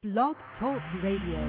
Blog Talk Radio.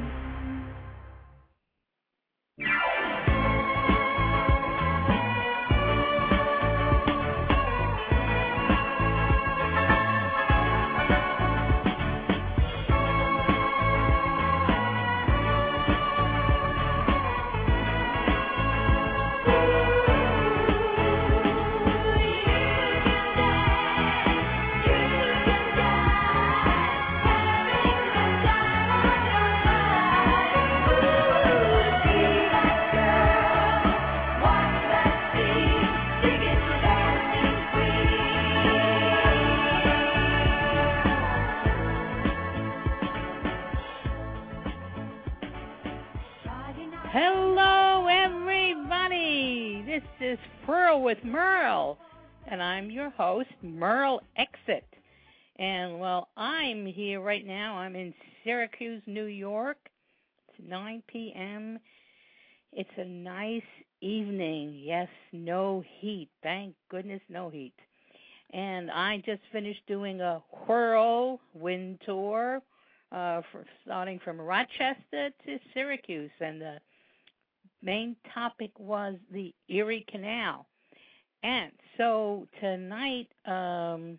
Hello, everybody. This is Pearl with Merle, and I'm your host, Merle Exit. And, well, I'm here right now. I'm in Syracuse, New York. It's 9 p.m. It's a nice evening. Yes, no heat. Thank goodness, no heat. And I just finished doing a whirlwind tour starting from Rochester to Syracuse, and the main topic was the Erie Canal. And so tonight we're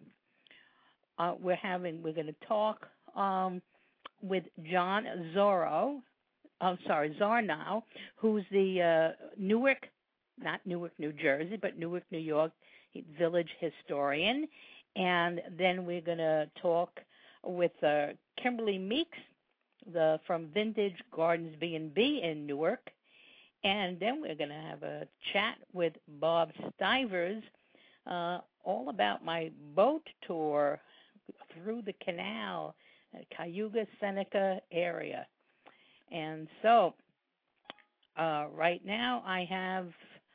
going to talk with John Zarnow, who's the not Newark, New Jersey, but Newark, New York village historian. And then we're going to talk with Kimberly Meeks from Vintage Gardens B&B in Newark. And then we're going to have a chat with Bob Stivers all about my boat tour through the canal, Cayuga, Seneca area. And so right now I have,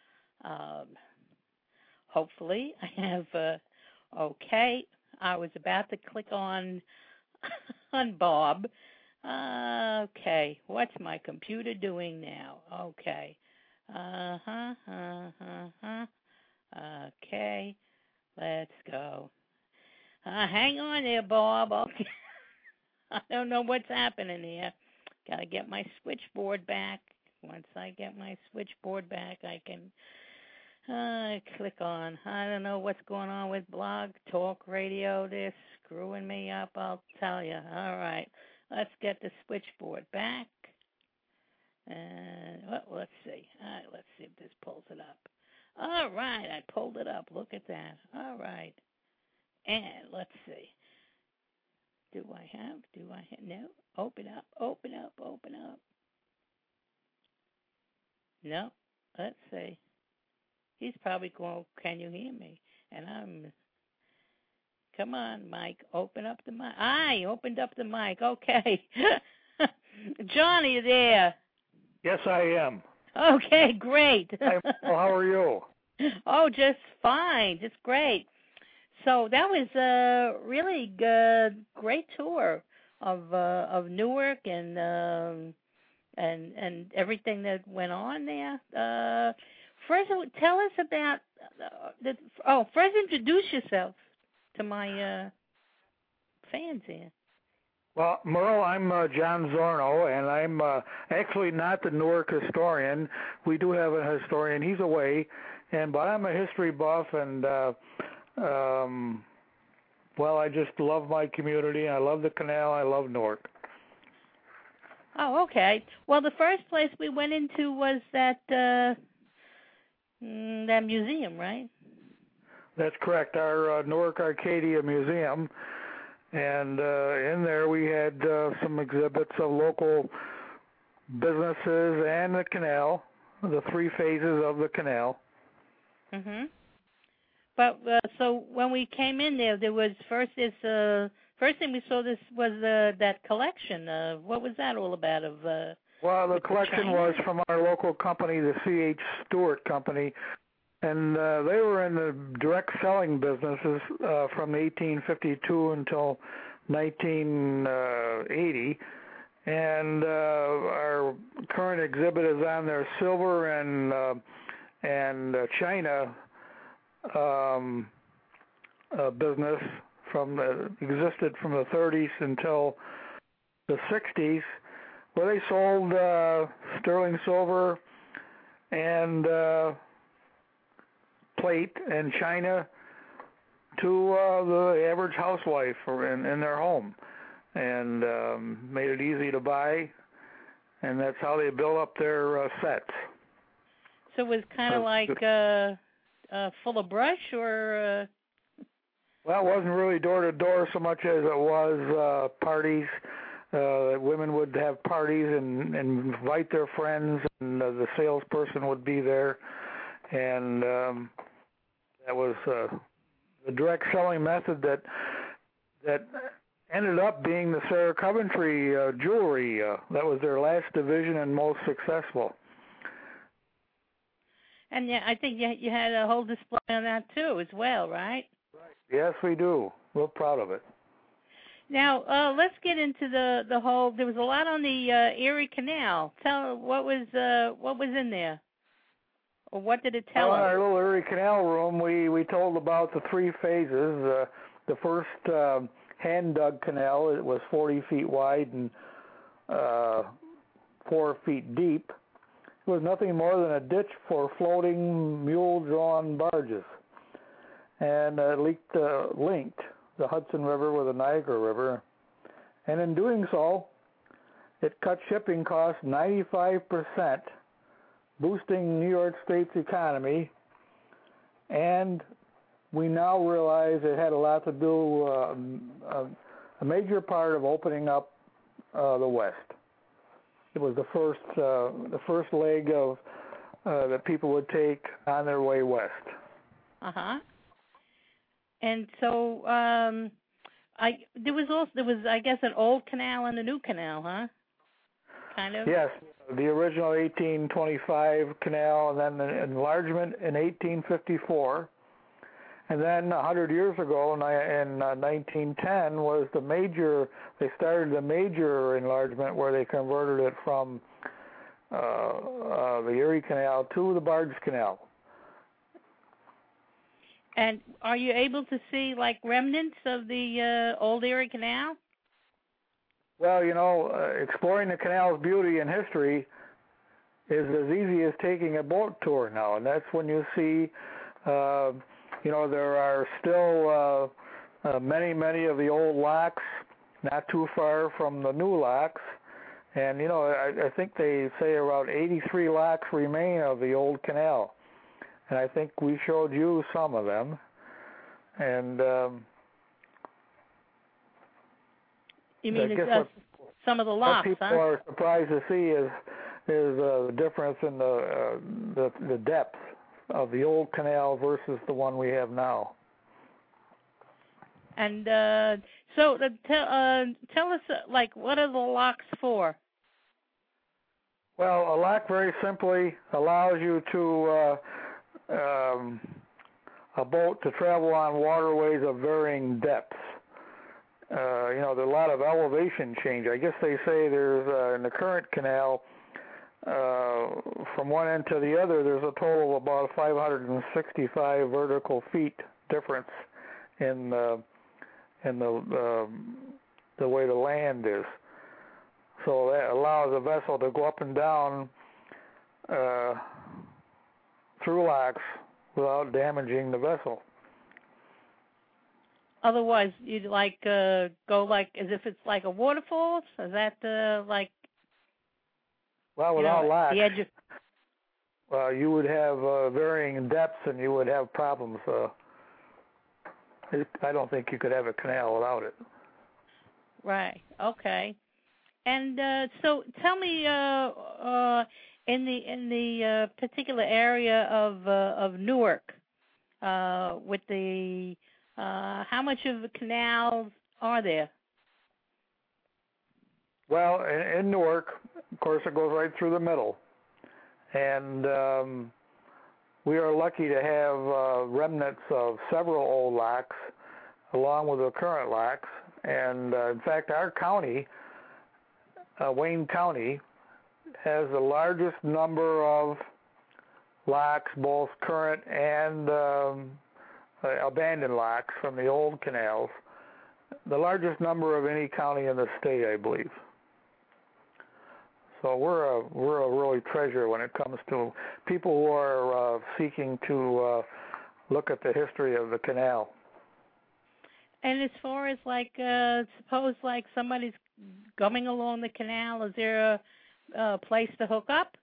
hopefully, I have, okay, I was about to click on Bob. Okay, what's my computer doing now? Okay. Okay, let's go. Hang on there, Bob. Okay. I don't know what's happening here. Gotta get my switchboard back. Once I get my switchboard back, I can click on. I don't know what's going on with Blog Talk Radio. They're screwing me up, I'll tell you. All right. Let's get the switchboard back. And let's see. All right, let's see if this pulls it up. All right, I pulled it up. Look at that. All right. And let's see. Do I have? No. Open up. No. Let's see. He's probably going, can you hear me? And I'm... Come on, Mike, open up the mic. I opened up the mic. Okay. John, are you there? Yes, I am. Okay, great. Hi, how are you? Oh, just fine. Just great. So that was a really good, great tour of Newark and everything that went on there. First, tell us about first introduce yourself to my fans here. Well, Merle, I'm John Zarnow, and I'm actually not the Newark historian. We do have a historian. He's away, but I'm a history buff, and well, I just love my community. I love the canal. I love Newark. Oh, okay. Well, the first place we went into was that museum, right? That's correct, our Newark Arcadia Museum, and in there we had some exhibits of local businesses and the canal, the three phases of the canal. Mhm. But so when we came in there was first thing we saw was that collection. What was that all about? Well, the collection was from our local company, the C.H. Stewart Company. And they were in the direct selling businesses from 1852 until 1980. And our current exhibit is on their silver and China existed from the 30s until the 60s, where they sold sterling silver and plate and china to the average housewife in their home, and made it easy to buy, and that's how they built up their sets. So it was kind of like full of brush, or? Well, it wasn't really door to door so much as it was parties. Women would have parties and invite their friends, and the salesperson would be there, and that was the direct selling method that ended up being the Sarah Coventry jewelry. That was their last division and most successful. And yeah, I think you had a whole display on that too, as well, right? Yes, we do. We're proud of it. Now, let's get into the whole. There was a lot on the Erie Canal. Tell what was in there, or what did it tell us? In our little Erie Canal room, we told about the three phases. The first hand dug canal, it was 40 feet wide and 4 feet deep. It was nothing more than a ditch for floating mule-drawn barges, and it linked the Hudson River with the Niagara River, and in doing so, it cut shipping costs 95%, boosting New York State's economy, and we now realize it had a lot to do, a major part of opening up the West. It was the first leg of that people would take on their way west. Uh-huh. And so there was I guess an old canal and a new canal, huh? Kind of. Yes, the original 1825 canal, and then the enlargement in 1854, and then 100 years ago in 1910 was the major. They started the major enlargement where they converted it from the Erie Canal to the Barge Canal. And are you able to see like remnants of the old Erie Canal? Well, exploring the canal's beauty and history is as easy as taking a boat tour now, and that's when you see, there are still many of the old locks not too far from the new locks, and I think they say around 83 locks remain of the old canal. And I think we showed you some of them. And you mean some of the locks, what people are surprised to see is the difference in the depth of the old canal versus the one we have now. And so tell us, what are the locks for? Well, a lock very simply allows you to a boat to travel on waterways of varying depths. There's a lot of elevation change. I guess they say there's in the current canal, from one end to the other, there's a total of about 565 vertical feet difference in the way the land is. So that allows a vessel to go up and down through locks without damaging the vessel. Otherwise, you'd go as if it's like a waterfall. Is that Well, without locks, the edge of... Well, you would have varying depths, and you would have problems. I don't think you could have a canal without it. Right. Okay. And so, tell me, in the particular area of Newark, with the how much of the canals are there? Well, in Newark, of course, it goes right through the middle, and we are lucky to have remnants of several old locks, along with the current locks. And in fact, our county, Wayne County, has the largest number of locks, both current and abandoned locks from the old canals. The largest number of any county in the state, I believe. So we're a really treasure when it comes to people who are seeking to look at the history of the canal. And as far as suppose somebody's going along the canal, is there a place to hook up?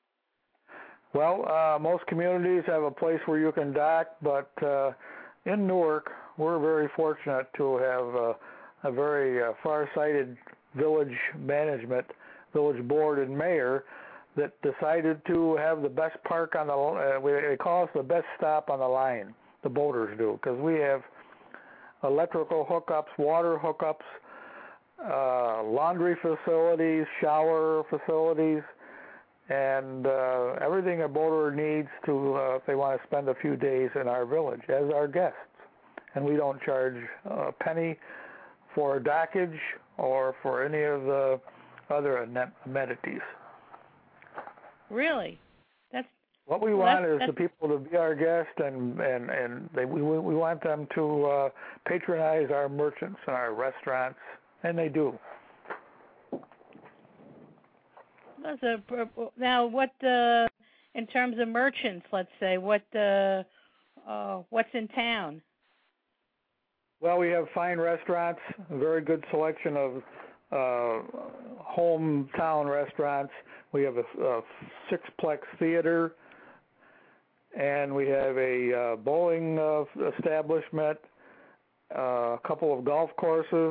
Well, most communities have a place where you can dock, but in Newark, we're very fortunate to have a very far-sighted village management, village board and mayor that decided to have the best park on the, they call us the best stop on the line, the boaters do, because we have electrical hookups, water hookups, laundry facilities, shower facilities, and everything a boater needs to if they want to spend a few days in our village as our guests. And we don't charge a penny for dockage or for any of the other amenities. Really? What we want is the people to be our guest, and we want them to patronize our merchants and our restaurants, and they do. Now, what in terms of merchants, let's say, what's in town? Well, we have fine restaurants, a very good selection of hometown restaurants. We have a sixplex theater, and we have a bowling establishment, a couple of golf courses.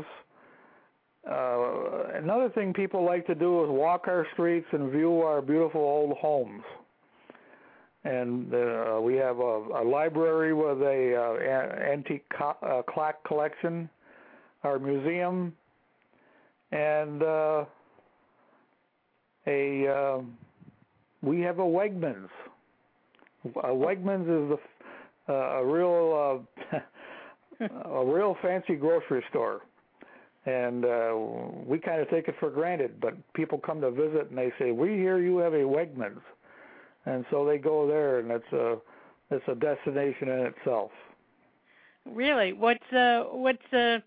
Another thing people like to do is walk our streets and view our beautiful old homes. And we have a library with a antique clock collection, our museum, and we have a Wegmans. Wegmans is a real fancy grocery store. And we kind of take it for granted, but people come to visit and they say, "We hear you have a Wegmans," and so they go there, and it's a destination in itself. Really, what's there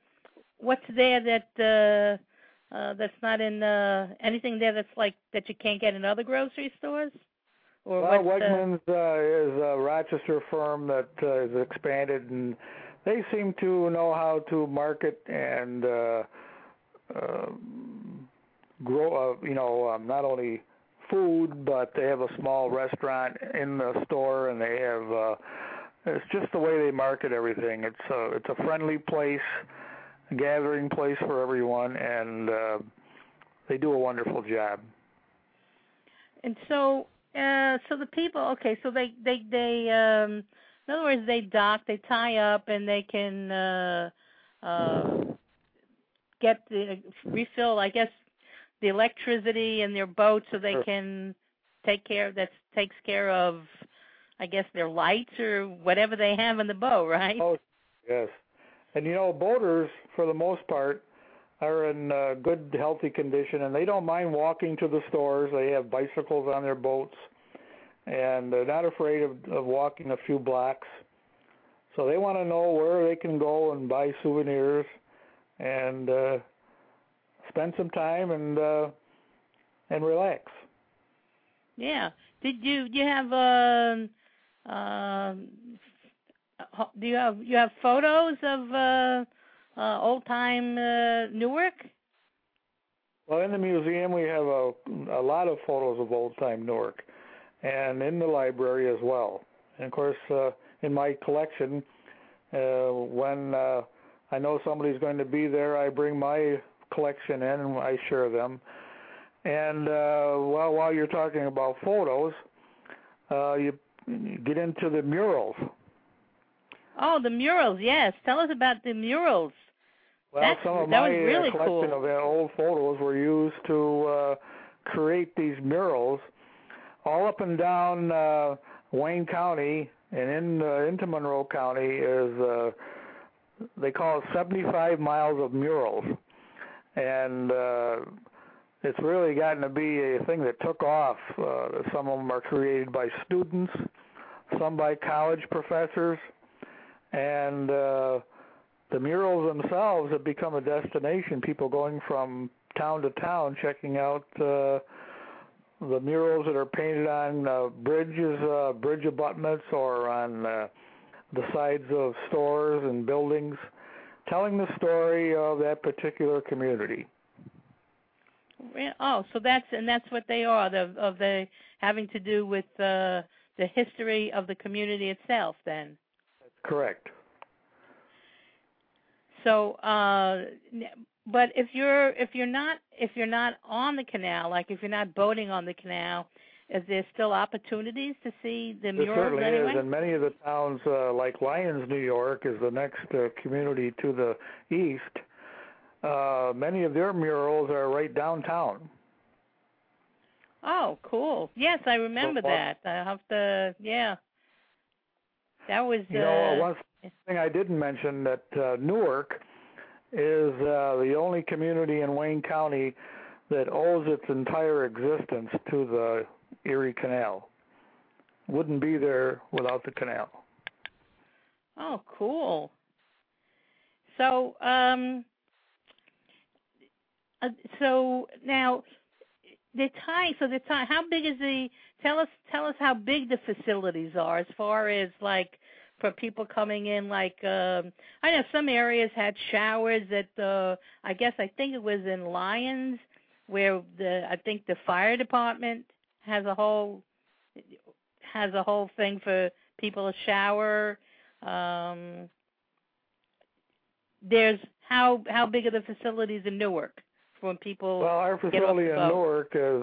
that that's not in anything there that's that you can't get in other grocery stores? Or well, Wegmans is a Rochester firm that is expanded, and they seem to know how to market and grow, not only food, but they have a small restaurant in the store, and they have, it's just the way they market everything. It's a friendly place, a gathering place for everyone, and they do a wonderful job. And so the people, okay, so they in other words, they dock, they tie up, and they can refill, I guess, the electricity in their boat, so they can takes care of, I guess, their lights or whatever they have in the boat, right? Oh, yes. And boaters, for the most part, are in good, healthy condition, and they don't mind walking to the stores. They have bicycles on their boats, and they're not afraid of walking a few blocks. So they want to know where they can go and buy souvenirs and spend some time and relax. Yeah. Do you have you have photos of old time Newark? Well, in the museum we have a lot of photos of old time Newark, and in the library as well. And of course, in my collection, when I know somebody's going to be there, I bring my collection in and I share them. And while you're talking about photos, you get into the murals. Oh, the murals, yes. Tell us about the murals. Well, some of my really collection cool. of old photos were used to create these murals all up and down Wayne County, and into Monroe County is, they call it 75 miles of murals. And it's really gotten to be a thing that took off. Some of them are created by students, some by college professors, and the murals themselves have become a destination, people going from town to town checking out the murals that are painted on bridges, bridge abutments, or on the sides of stores and buildings, telling the story of that particular community. Oh, so that's what they are, the having to do with the history of the community itself, then. That's correct. So, but if you're not on the canal, like if you're not boating on the canal, is there still opportunities to see the murals? There certainly anyway? is, and many of the towns, like Lyons, New York, is the next community to the east. Many of their murals are right downtown. Oh, cool. Yes, I remember that. I have to, yeah. That was... one thing I didn't mention, that Newark is the only community in Wayne County that owes its entire existence to the Erie Canal. Wouldn't be there without the canal. Oh, cool. So, so now the time. How big is the? Tell us how big the facilities are as far as like for people coming in. Like I know some areas had showers at the. I think it was in Lyons where I think the fire department has a whole thing for people to shower. There's how big are the facilities in Newark for when people? Well, our get off the facility in boat? Newark is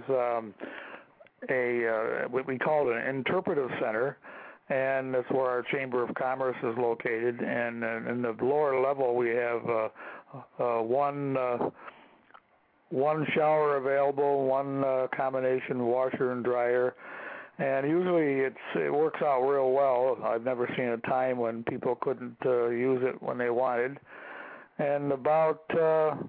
what we call an interpretive center, and that's where our Chamber of Commerce is located. And in the lower level, we have one shower available, one combination washer and dryer. And usually it works out real well. I've never seen a time when people couldn't use it when they wanted. And about 7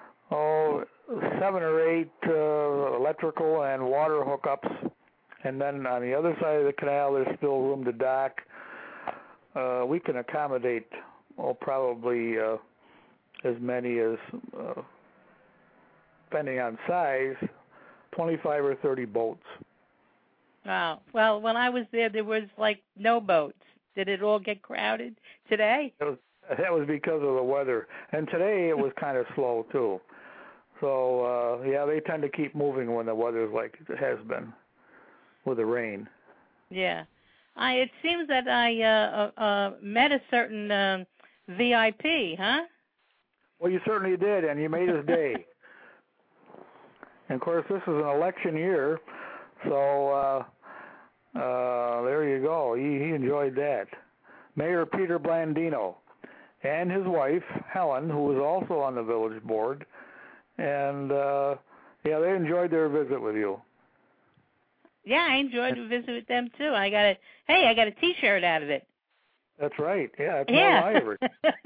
or 8 electrical and water hookups. And then on the other side of the canal, there's still room to dock. We can accommodate probably as many as, depending on size, 25 or 30 boats. Wow. Well, when I was there was like no boats. Did it all get crowded today? That was because of the weather. And today it was kind of slow, too. So, yeah, they tend to keep moving when the weather's like it has been with the rain. Yeah. It seems that I met a certain VIP, huh? Well, you certainly did, and you made his day. And, of course, this is an election year, so there you go. He enjoyed that. Mayor Peter Blandino and his wife, Helen, who was also on the village board, and, yeah, they enjoyed their visit with you. Yeah, I enjoyed the visit with them, too. I got a T-shirt out of it. That's right. Yeah, it's yeah. more Irish.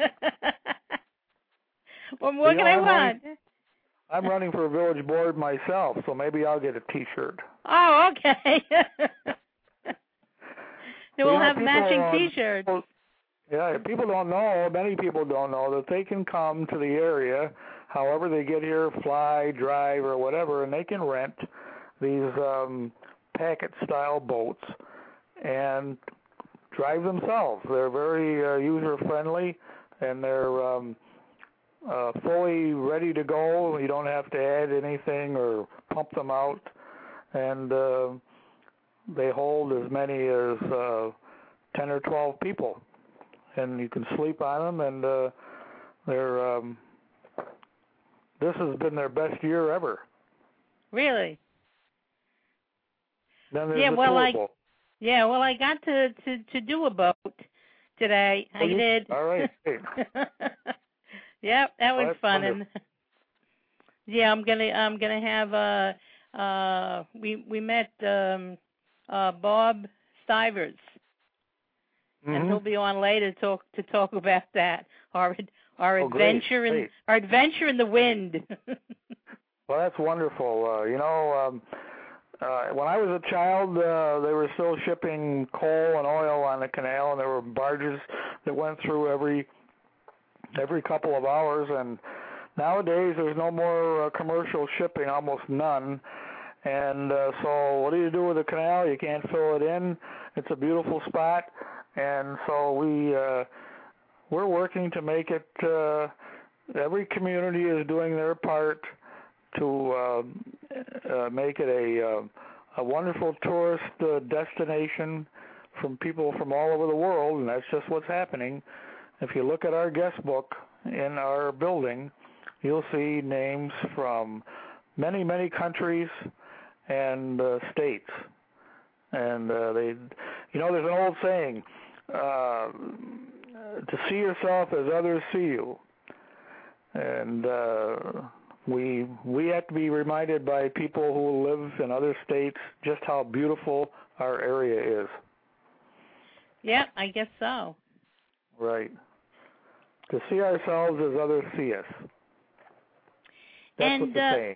What more can I want? I'm running for a village board myself, so maybe I'll get a T-shirt. Oh, okay. So we'll have matching T-shirts. Yeah, people don't know, many people don't know that they can come to the area, however they get here, fly, drive, or whatever, and they can rent these packet-style boats and drive themselves. They're very user-friendly, and they're fully ready to go. You don't have to add anything or pump them out, and they hold as many as 10 or 12 people, and you can sleep on them. And they're this has been their best year ever. Really? Then there's yeah. the Well, boat. Yeah. Well, I got to do a boat today. I did. All right. Hey. Yep, that was fun. Wonderful. And yeah, I'm gonna have we met Bob Stivers, and he'll be on later to talk about that our adventure in the wind. Well, that's wonderful. When I was a child, they were still shipping coal and oil on the canal, and there were barges that went through every couple of hours. And nowadays, there's no more commercial shipping, almost none. And so what do you do with the canal? You can't fill it in. It's a beautiful spot, and so we're working to make it. Every community is doing their part to make it a wonderful tourist destination from people from all over the world, and that's just what's happening. If you look at our guest book in our building, you'll see names from many, many countries and states. And there's an old saying, to see yourself as others see you. And we have to be reminded by people who live in other states just how beautiful our area is. Yeah, I guess so. Right. To see ourselves as others see us. That's what the saying.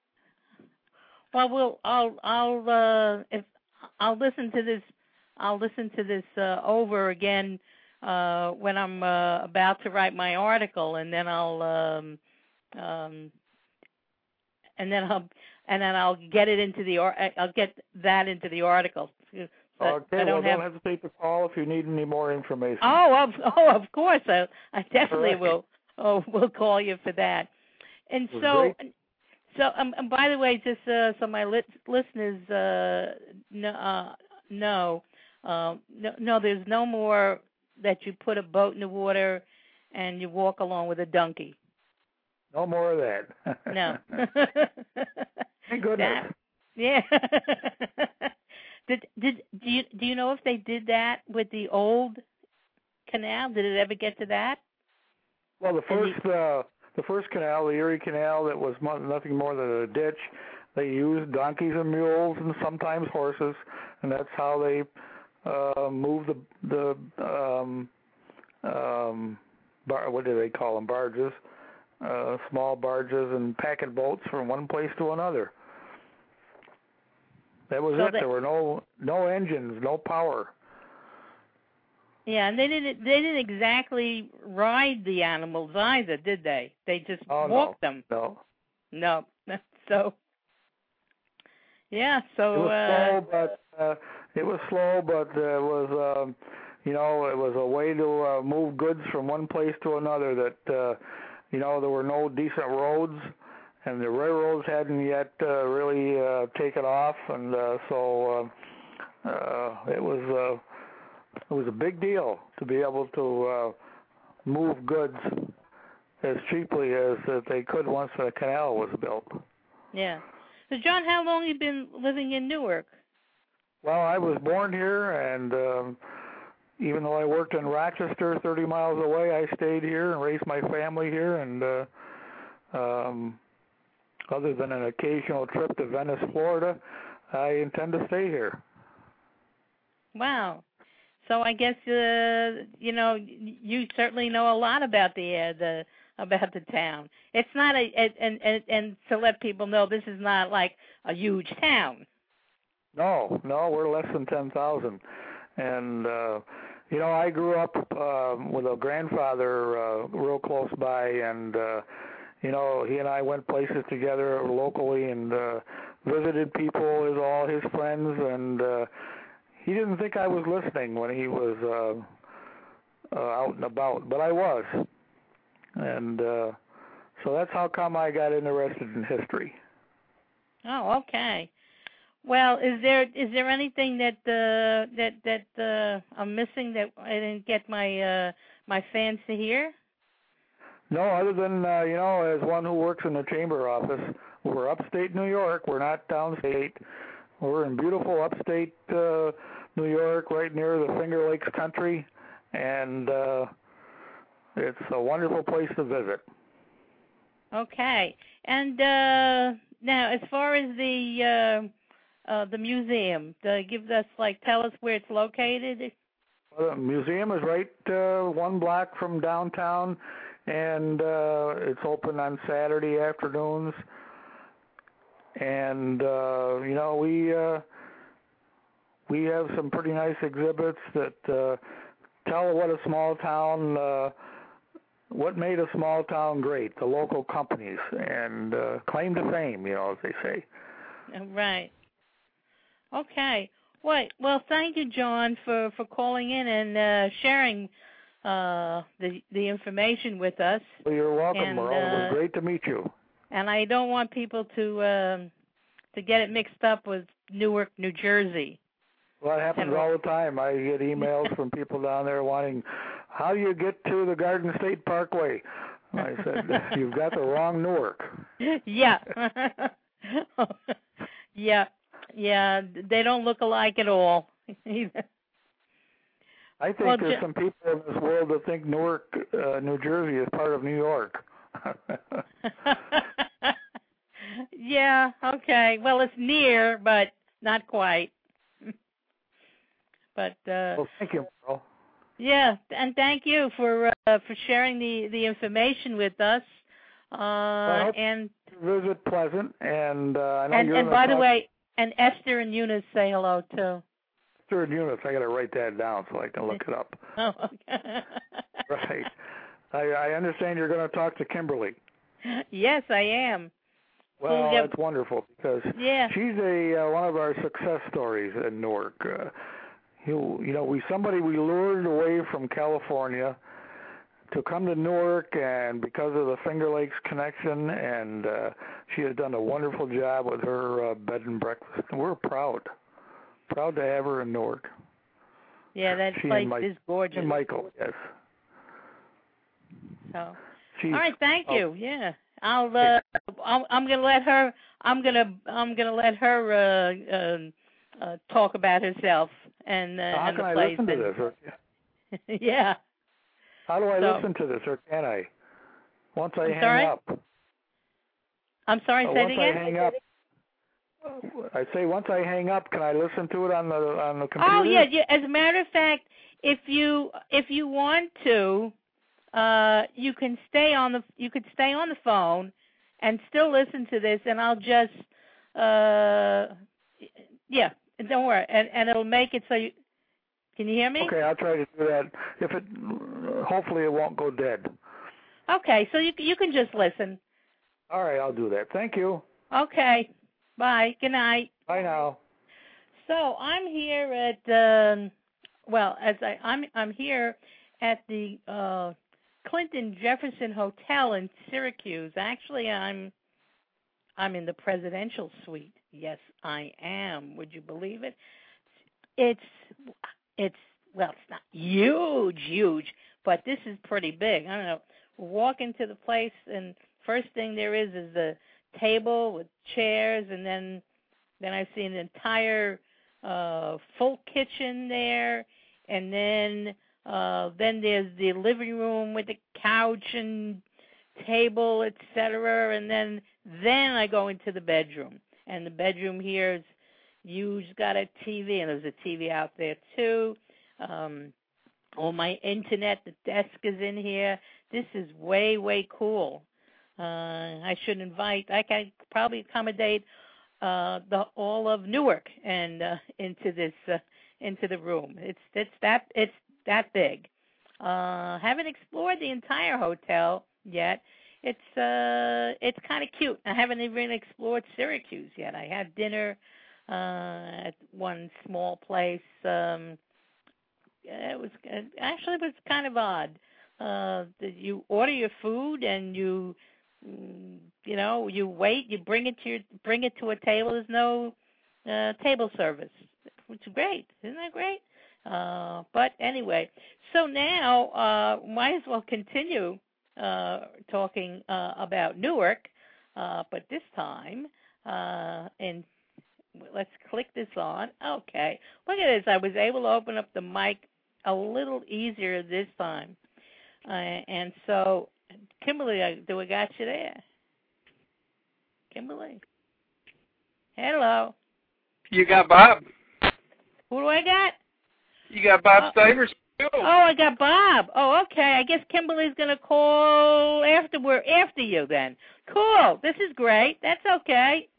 Well, I'll listen to this. I'll listen to this over again when I'm about to write my article, and then I'll get it into the I'll get that into the article. Okay, don't hesitate to call if you need any more information. Of course, I definitely will call you for that. And so. Great. So, by the way, just so my listeners know, no, there's no more that you put a boat in the water and you walk along with a donkey. No more of that. No. Thank goodness. Yeah. Do you know if they did that with the old canal? Did it ever get to that? Well, the first canal, the Erie Canal, that was nothing more than a ditch. They used donkeys and mules and sometimes horses, and that's how they moved the what do they call them? Barges, small barges and packet boats from one place to another. That was it. There were no engines, no power. Yeah, and they didn't exactly ride the animals either, did they? They just walked them. No. So yeah, so it was slow, but it was it was a way to move goods from one place to another. That there were no decent roads, and the railroads hadn't yet really taken off, and so it was. It was a big deal to be able to move goods as cheaply as they could once the canal was built. Yeah. So, John, how long have you been living in Newark? Well, I was born here, and even though I worked in Rochester 30 miles away, I stayed here and raised my family here. And other than an occasional trip to Venice, Florida, I intend to stay here. Wow. So I guess you certainly know a lot about the town. It's not and to let people know, this is not like a huge town. No, we're less than 10,000, and I grew up with a grandfather real close by, and he and I went places together locally and visited people, all his friends, and. He didn't think I was listening when he was out and about, but I was. And so that's how come I got interested in history. Oh, okay. Well, is there anything that I'm missing that I didn't get my fans to hear? No, other than as one who works in the chamber office, we're upstate New York. We're not downstate. We're in beautiful upstate New York, right near the Finger Lakes country, and it's a wonderful place to visit. Okay, and now as far as the museum, tell us where it's located. Well, the museum is right 1 block from downtown, and it's open on Saturday afternoons. And we have some pretty nice exhibits that tell what a small town, what made a small town great, the local companies, and claim to fame, as they say. Right. Okay. Well, thank you, John, for calling in and sharing the information with us. Well, you're welcome, And, Merle. It was great to meet you. And I don't want people to get it mixed up with Newark, New Jersey. Well, it happens all the time. I get emails from people down there wanting, how do you get to the Garden State Parkway? I said, you've got the wrong Newark. Yeah. Yeah, they don't look alike at all. I think there's some people in this world that think Newark, New Jersey is part of New York. Yeah, okay. Well, it's near, but not quite. But well, thank you, Merle. Yeah, and thank you for sharing the information with us. And visit Pleasant, and I know and by the way, and Esther and Eunice say hello too. Esther and Eunice, I got to write that down so I can look it up. Oh, okay. Right. I understand you're going to talk to Kimberly. Yes, I am. Well, that's wonderful because she's one of our success stories in Newark. Somebody we lured away from California to come to Newark, and because of the Finger Lakes connection, and she has done a wonderful job with her bed and breakfast. And we're proud to have her in Newark. Yeah, that place is gorgeous. And Michael, yes. So, all right, thank you. Yeah, I'm gonna let her. I'm gonna let her talk about herself and how and can the I place. Listen to this? Yeah. How do I listen to this, or can I? Once I hang up. I'm sorry, say it again? Once I hang up. I say once I hang up, can I listen to it on the computer? Oh yeah. As a matter of fact, if you want to, you can stay on the phone and still listen to this, and I'll just don't worry, and it'll make it so you. Can you hear me? Okay, I'll try to do that. Hopefully it won't go dead. Okay, so you can just listen. All right, I'll do that. Thank you. Okay, bye. Good night. Bye now. So I'm here at I'm here at the Clinton Jefferson Hotel in Syracuse. Actually, I'm in the presidential suite. Yes, I am. Would you believe it? It's not huge, but this is pretty big. I don't know. Walk into the place, and first thing there is the table with chairs, and then I see an entire full kitchen there, and then there's the living room with the couch and table, etc. And then I go into the bedroom, and the bedroom here is huge. Got a TV, and there's a TV out there too. All my internet, the desk is in here. This is way cool. I can probably accommodate all of Newark and into the room. It's that big. Haven't explored the entire hotel yet. It's kind of cute. I haven't even explored Syracuse yet. I had dinner at one small place. It was kind of odd. You order your food and you wait. You bring it to a table. There's no table service, which is great. Isn't that great? But anyway, so now might as well continue talking about Newark, but this time and let's click this on. Okay, look at this. I was able to open up the mic a little easier this time. And so, Kimberly, do we got you there? Kimberly? Hello. You got Bob. Who do I got? You got Bob Stivers. Oh, I got Bob. Oh, okay. I guess Kimberly's going to call after you then. Cool. This is great. That's okay.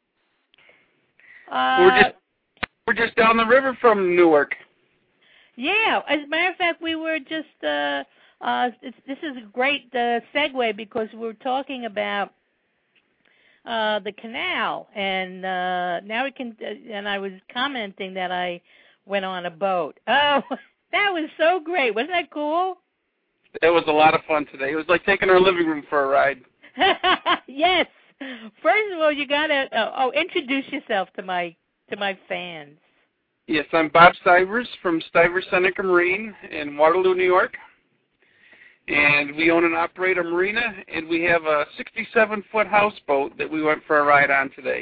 We're just down the river from Newark. Yeah, as a matter of fact, we were just. This is a great segue because we were talking about the canal, and now we can. And I was commenting that I went on a boat. Oh, that was so great! Wasn't that cool? It was a lot of fun today. It was like taking our living room for a ride. Yes. First of all, you gotta introduce yourself to my fans. Yes, I'm Bob Stivers from Stivers Seneca Marine in Waterloo, New York. And we own and operate a marina, and we have a 67-foot houseboat that we went for a ride on today.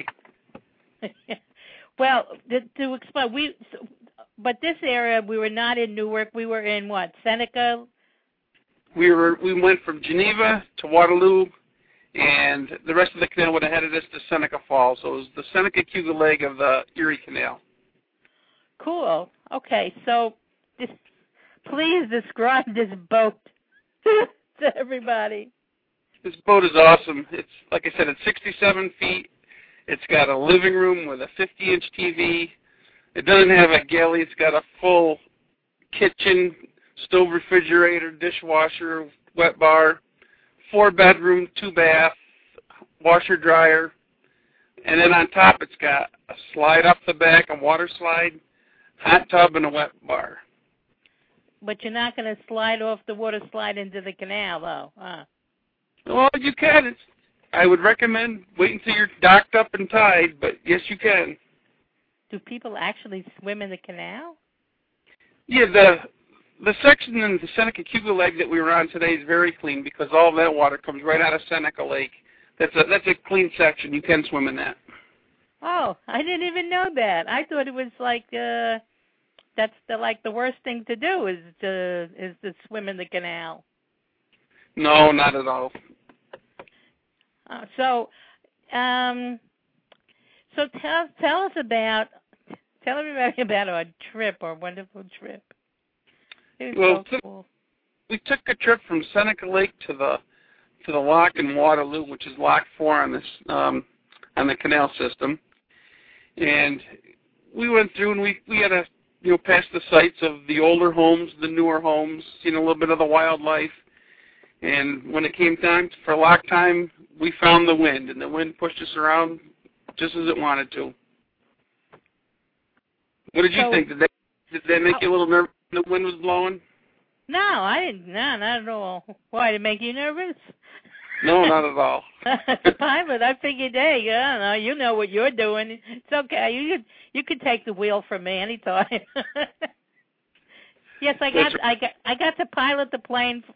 Well, to explain, but this area, we were not in Newark. We were in what, Seneca? We went from Geneva to Waterloo, and the rest of the canal would have headed us to Seneca Falls. So it was the Seneca-Cuba leg of the Erie Canal. Cool. Okay, so please describe this boat to everybody. This boat is awesome. It's, like I said, it's 67 feet. It's got a living room with a 50-inch TV. It doesn't have a galley. It's got a full kitchen, stove, refrigerator, dishwasher, wet bar, 4-bedroom, 2-bath, washer, dryer. And then on top it's got a slide up the back, a water slide, hot tub, and a wet bar. But you're not going to slide off the water slide into the canal, though, huh? Well, you can. I would recommend waiting until you're docked up and tied, but yes, you can. Do people actually swim in the canal? Yeah, the section in the Seneca-Cuba leg that we were on today is very clean because all of that water comes right out of Seneca Lake. That's a clean section. You can swim in that. Oh, I didn't even know that. I thought it was like that's the worst thing to do is to swim in the canal. No, not at all. So tell everybody about our trip, our wonderful trip. It was so cool. We took a trip from Seneca Lake to the lock in Waterloo, which is Lock 4 on this on the canal system, and we went through and we had to pass the sites of the older homes, the newer homes, seen a little bit of the wildlife. And when it came time for lock time, we found the wind, and the wind pushed us around just as it wanted to. What did you think? Did that make you a little nervous when the wind was blowing? No, I didn't. No, not at all. Why, did it make you nervous? No, not at all. As a pilot, I figured, hey, I don't know, you know what you're doing. It's okay. You could take the wheel from me anytime. Yes, I got to pilot the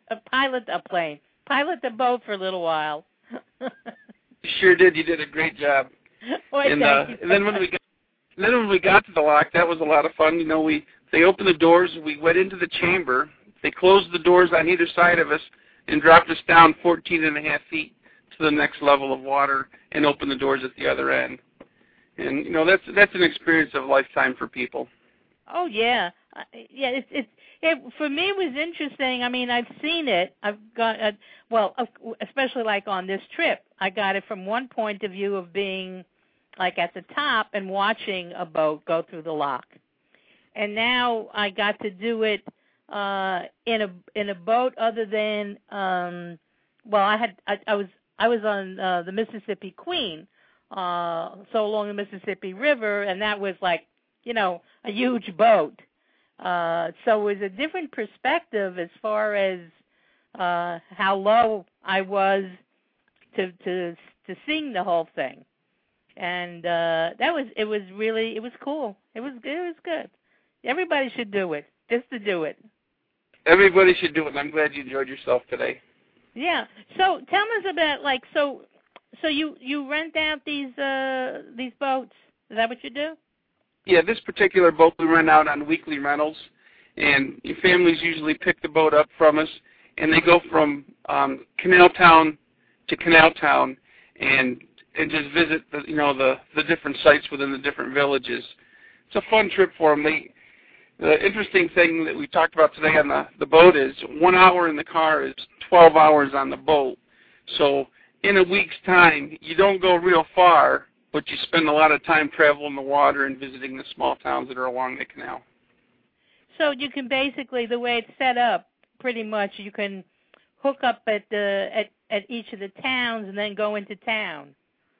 boat for a little while. You sure did. You did a great job. Well, and then when we got to the lock, that was a lot of fun. They opened the doors. We went into the chamber. They closed the doors on either side of us and dropped us down 14.5 feet to the next level of water and opened the doors at the other end. And that's an experience of a lifetime for people. Oh yeah, yeah. It for me it was interesting. I mean, I've seen it. I've got especially like on this trip, I got it from one point of view of being like at the top and watching a boat go through the lock, and now I got to do it in a boat other than I was on the Mississippi Queen, so along the Mississippi River, and that was like a huge boat. So it was a different perspective as far as how low I was to seeing the whole thing, and it was cool. It was good. Everybody should do it, just to do it. Everybody should do it, and I'm glad you enjoyed yourself today. Yeah. So tell us about so you rent out these boats. Is that what you do? Yeah, this particular boat we rent out on weekly rentals, and your families usually pick the boat up from us, and they go from Canal Town to Canal Town, and just visit the different sites within the different villages. It's a fun trip for them. The interesting thing that we talked about today on the boat is 1 hour in the car is 12 hours on the boat. So in a week's time, you don't go real far, but you spend a lot of time traveling the water and visiting the small towns that are along the canal. So you can basically, the way it's set up, pretty much you can hook up at each of the towns and then go into town.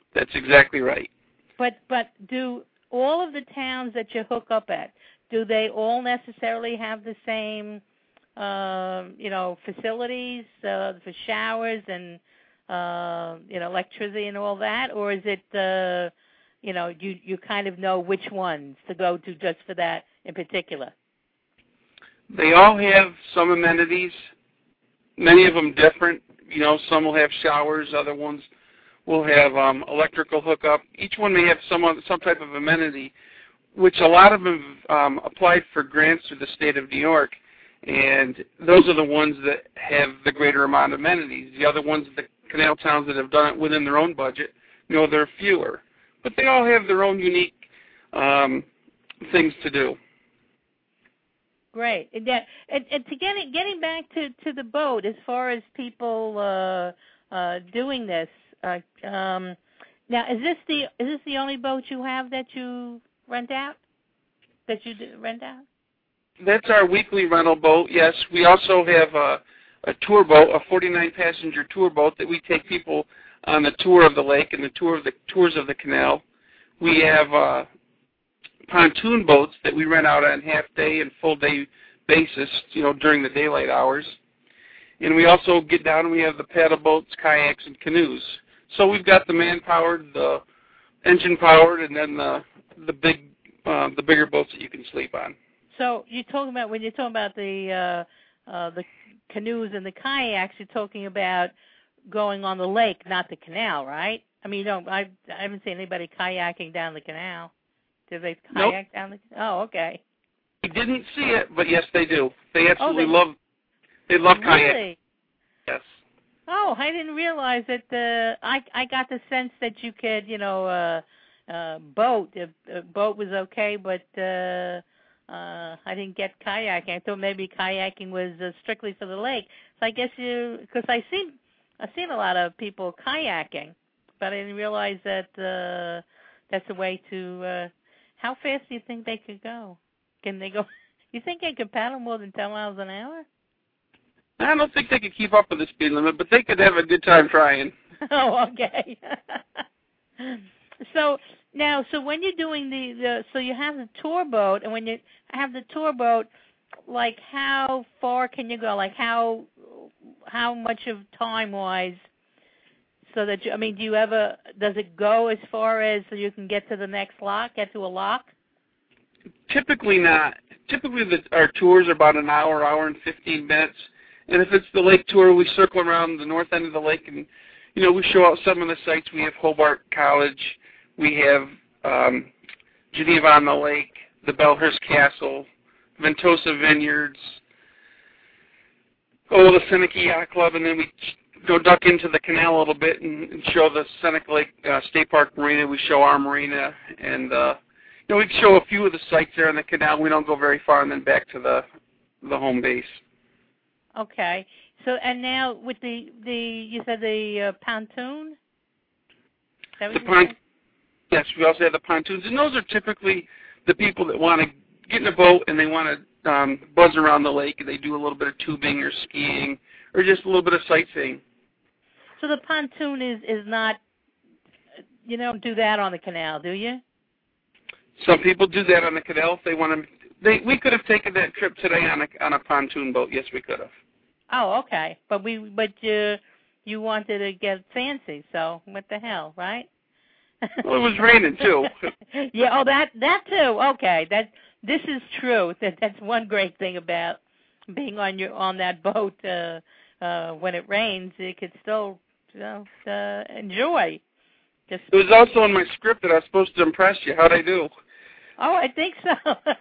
That's exactly right. But do all of the towns that you hook up at, do they all necessarily have the same, facilities for showers and, electricity and all that? Or is it, you kind of know which ones to go to just for that in particular? They all have some amenities, many of them different. Some will have showers, other ones will have electrical hookup. Each one may have some type of amenity, which a lot of them applied for grants through the state of New York, and those are the ones that have the greater amount of amenities. The other ones, the canal towns that have done it within their own budget, they're fewer. But they all have their own unique things to do. Great. And to getting back to the boat, as far as people doing this, now is this the only boat you have that you rent out? That's our weekly rental boat. Yes, we also have a tour boat, a 49-passenger tour boat that we take people on the tour of the lake and the tours of the canal. We have pontoon boats that we rent out on half-day and full-day basis, during the daylight hours. And we also get down and we have the paddle boats, kayaks, and canoes. So we've got the man-powered, the engine-powered, and then the bigger boats that you can sleep on. So when you're talking about the canoes and the kayaks, you're talking about going on the lake, not the canal, right? I mean, I haven't seen anybody kayaking down the canal. Do they kayak down the? Oh, okay. We didn't see it, but yes, they do. They absolutely love. They love kayak. Really? Yes. Oh, I didn't realize that. I got the sense that you could, boat. Boat was okay, but I didn't get kayaking. I thought maybe kayaking was strictly for the lake. So I guess because I've seen a lot of people kayaking, but I didn't realize that that's a way to. How fast do you think they could go? Can they go? You think they could paddle more than 10 miles an hour? I don't think they could keep up with the speed limit, but they could have a good time trying. Oh, okay. So when you're doing so you have the tour boat, and when you have the tour boat, like how far can you go? Like how much of time-wise? So that does it go as far as so you can get to the next lock, get to a lock? Typically not. Typically our tours are about an hour and 15 minutes. And if it's the lake tour, we circle around the north end of the lake and, we show out some of the sites. We have Hobart College. We have Geneva on the Lake, the Belhurst Castle, Ventosa Vineyards, the Seneca Yacht Club, and then we go duck into the canal a little bit and show the Seneca Lake State Park Marina. We show our marina, and we show a few of the sites there in the canal. We don't go very far, and then back to the home base. Okay. So and now with you said the pontoon. Is that what you said? Yes, we also have the pontoons, and those are typically the people that want to get in a boat and they want to buzz around the lake, and they do a little bit of tubing or skiing or just a little bit of sightseeing. So the pontoon is not, you don't do that on the canal, do you? Some people do that on the canal if they want to. We could have taken that trip today on a pontoon boat. Yes, we could have. Oh, okay. But you wanted to get fancy, so what the hell, right? Well, it was raining too. Yeah. Oh, that too. Okay. This is true. That's one great thing about being on that boat. When it rains, you could still enjoy. It was also in my script that I was supposed to impress you. How'd I do? Oh, I think so.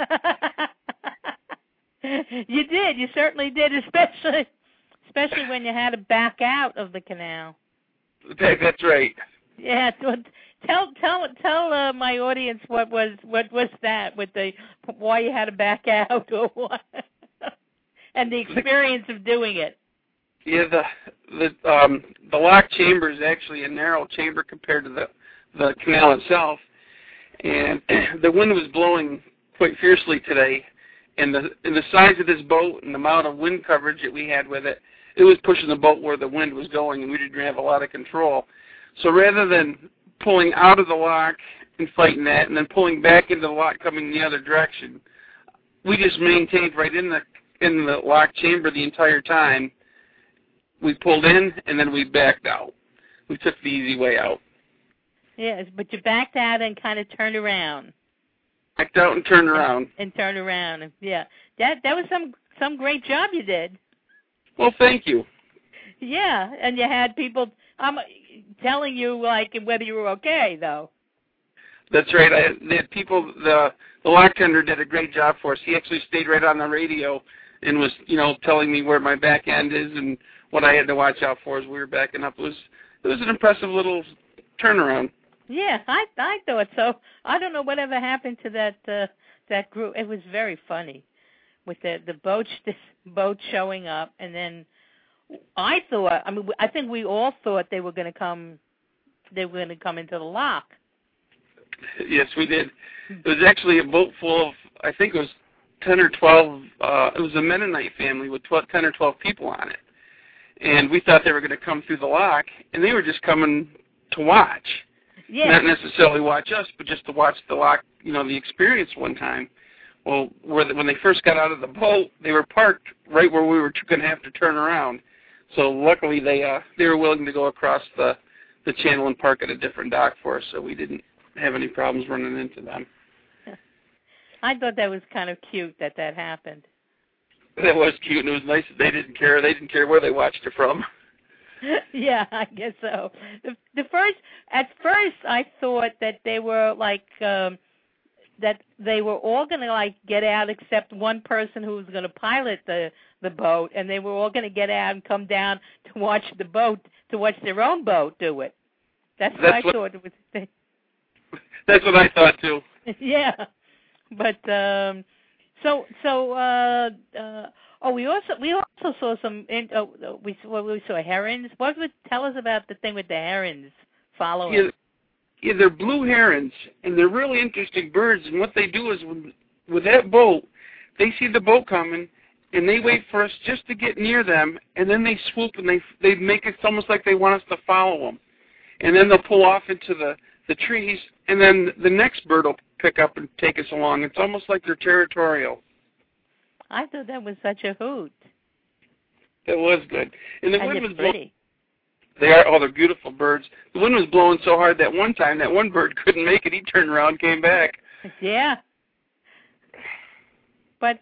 You did. You certainly did, especially when you had to back out of the canal. That's right. Yeah. Tell my audience what was that with why you had to back out or what, and the experience of doing it. Yeah, the lock chamber is actually a narrow chamber compared to the canal itself, and the wind was blowing quite fiercely today, and the size of this boat and the amount of wind coverage that we had with it, it was pushing the boat where the wind was going, and we didn't have a lot of control. So rather than pulling out of the lock and fighting that, and then pulling back into the lock coming the other direction. We just maintained right in the lock chamber the entire time. We pulled in, and then we backed out. We took the easy way out. Yes, but you backed out and kind of turned around. Backed out and turned around. And turned around, yeah. That was some great job you did. Well, thank you. Yeah, and you had people telling you, like, whether you were okay, though. That's right. They had people, the lock tender did a great job for us. He actually stayed right on the radio and was, telling me where my back end is and what I had to watch out for as we were backing up. It was an impressive little turnaround. Yeah, I thought so. I don't know whatever happened to that group. It was very funny with the boat showing up, and then I think we all thought they were going to come into the lock. Yes, we did. It was actually a boat full of, I think it was 10 or 12, it was a Mennonite family with 10 or 12 people on it. And we thought they were going to come through the lock, and they were just coming to watch. Yeah. Not necessarily watch us, but just to watch the lock, the experience one time. Well, when they first got out of the boat, they were parked right where we were going to have to turn around. So luckily they were willing to go across the channel and park at a different dock for us, so we didn't have any problems running into them. I thought that was kind of cute that happened. That was cute, and it was nice that they didn't care. They didn't care where they watched it from. Yeah, I guess so. At first, I thought that they were like that they were all going to get out except one person who was going to pilot the boat, and they were all going to get out and come down to watch their own boat do it. That's what I thought it was. That's what I thought too. Yeah, but we also saw some. We saw herons. Tell us about the thing with the herons following? Yeah, they're blue herons, and they're really interesting birds. And what they do is, with that boat, they see the boat coming, and they wait for us just to get near them, and then they swoop and they make it almost like they want us to follow them, and then they'll pull off into the trees, and then the next bird will pick up and take us along. It's almost like they're territorial. I thought that was such a hoot. It was good. And the wind was blowing. They're beautiful birds. The wind was blowing so hard that one time that one bird couldn't make it. He turned around and came back. Yeah. But,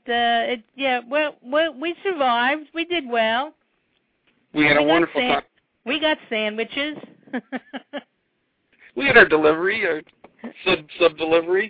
we survived. We did well. We had a wonderful time. We got sandwiches. We had our delivery, our sub-delivery.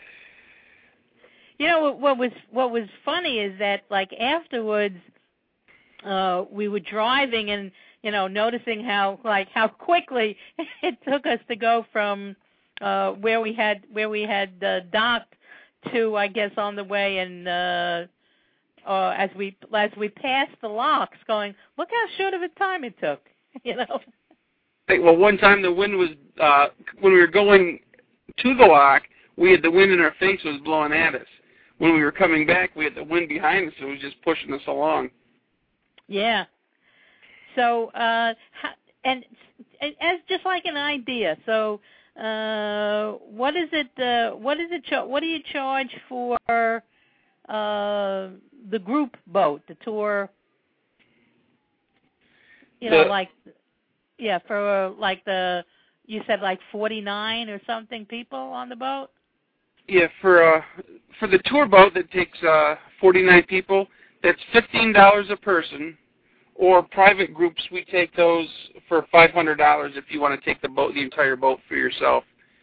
What was funny is that, afterwards, we were driving and, noticing how quickly it took us to go from where we had docked to, I guess, on the way, and as we passed the locks, going, look how short of a time it took, Well, one time the wind was, when we were going to the lock, we had the wind in our face was blowing at us. When we were coming back, we had the wind behind us. It was just pushing us along. Yeah. So, and as just like an idea. So, what is it? What do you charge for the group boat, the tour? For you said 49 or something people on the boat? Yeah, for the tour boat that takes 49 people, that's $15 a person. Or private groups, we take those for $500 if you want to take the entire boat for yourself.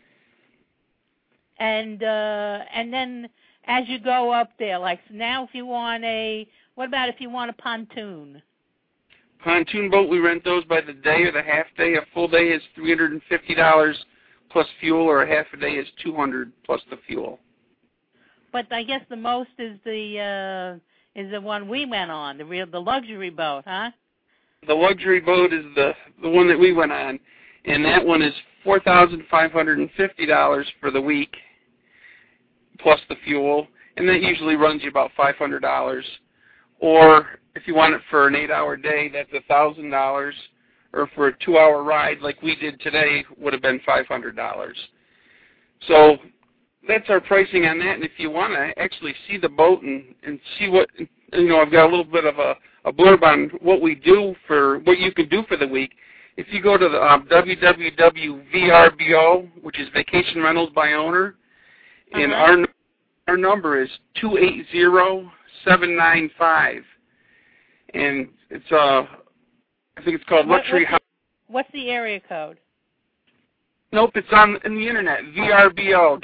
And then as you go up there, now if you want what about if you want a pontoon? Pontoon boat, we rent those by the day or the half day. A full day is $350 plus fuel, or a half a day is $200 plus the fuel. But I guess the most is the one we went on, the luxury boat, huh? The luxury boat is the one that we went on, and that one is $4,550 for the week plus the fuel, and that usually runs you about $500. Or if you want it for an 8-hour day, that's $1,000, or for a 2-hour ride like we did today would have been $500. So that's our pricing on that. And if you want to actually see the boat and see what, I've got a little bit of a blurb on what we do for, what you can do for the week. If you go to the www.vrbo, which is Vacation Rentals by Owner, and our number is 280-795, and it's I think it's called Luxury House. What's the area code? Nope, it's in the internet. VRBO,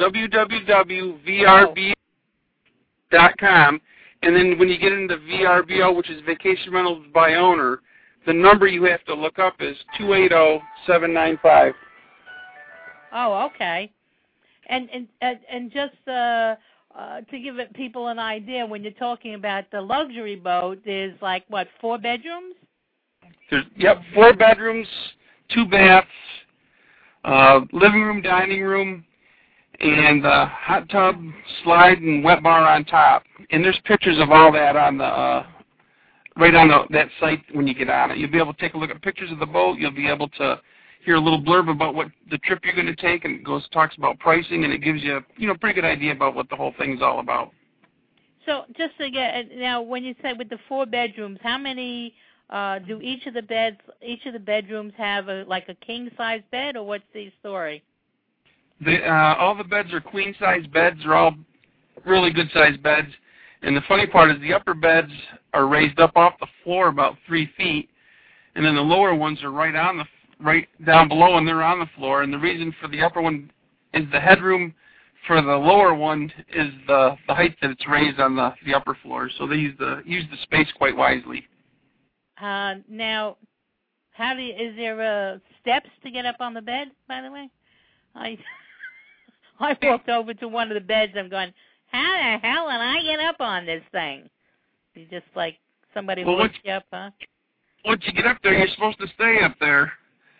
www.vrbo.com, and then when you get into VRBO, which is Vacation Rentals by Owner, the number you have to look up is 280-795. Oh, okay. And just to give people an idea, when you're talking about the luxury boat, there's like, what, 4 bedrooms? There's 4 bedrooms, 2 baths, living room, dining room, and hot tub, slide, and wet bar on top. And there's pictures of all that on the right on that site when you get on it. You'll be able to take a look at pictures of the boat. You'll be able to hear a little blurb about what the trip you're going to take, and it talks about pricing, and it gives you a pretty good idea about what the whole thing's all about. So just to get now, when you say with the 4 bedrooms, how many do each of the bedrooms have a king size bed, or what's the story? All the beds are queen size beds. They're all really good sized beds. And the funny part is the upper beds are raised up off the floor about 3 feet, and then the lower ones are right down below, and they're on the floor. And the reason for the upper one is the headroom for the lower one is the height that it's raised on the upper floor. So they use the space quite wisely. Now, is there steps to get up on the bed, by the way? I walked over to one of the beds. I'm going, how the hell did I get up on this thing? You just like somebody lifts you up, huh? Once you get up there, you're supposed to stay up there.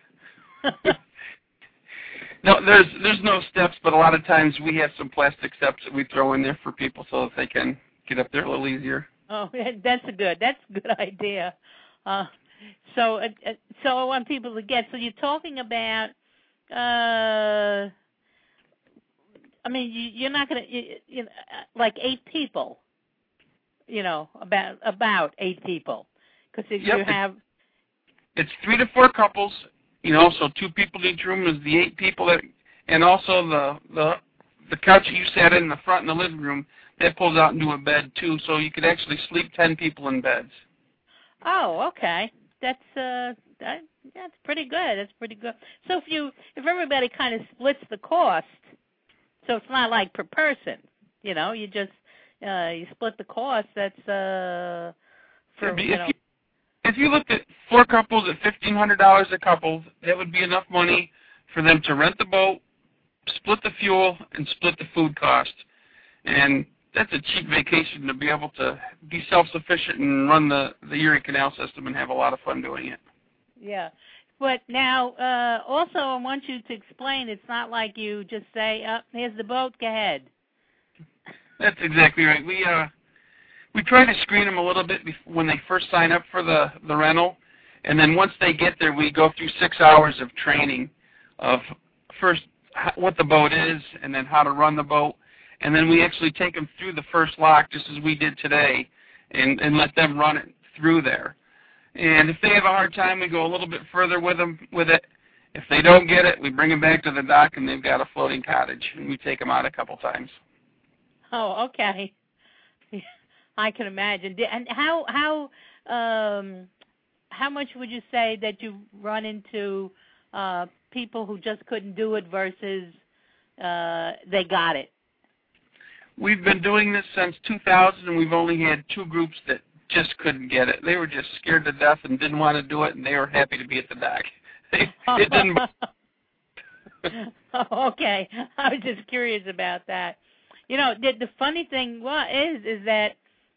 No, there's no steps, but a lot of times we have some plastic steps that we throw in there for people so that they can get up there a little easier. Oh, that's a good idea. So I want people to get. So you're talking about. You're not going to, like 8 people, about 8 people. Because if you have... It's 3 to 4 couples, so 2 people in each room is the 8 people. And also the couch that you sat in the front in the living room, that pulls out into a bed, too. So you could actually sleep 10 people in beds. Oh, okay. That's pretty good. That's pretty good. So if everybody kind of splits the cost, so it's not like per person, you just you split the cost. That's If you looked at 4 couples at $1,500 a couple, that would be enough money for them to rent the boat, split the fuel, and split the food cost. And that's a cheap vacation to be able to be self-sufficient and run the Erie Canal system and have a lot of fun doing it. Yeah. But now, also, I want you to explain, it's not like you just say, here's the boat, go ahead. That's exactly right. We try to screen them a little bit when they first sign up for the rental, and then once they get there, we go through 6 hours of training of first what the boat is, and then how to run the boat, and then we actually take them through the first lock, just as we did today, and let them run it through there. And if they have a hard time, we go a little bit further with it. If they don't get it, we bring them back to the dock, and they've got a floating cottage, and we take them out a couple times. Oh, okay. I can imagine. And how much would you say that you run into people who just couldn't do it versus they got it? We've been doing this since 2000, and we've only had 2 groups that just couldn't get it. They were just scared to death and didn't want to do it, and they were happy to be at the dock. It didn't. Okay, I was just curious about that. The funny thing is that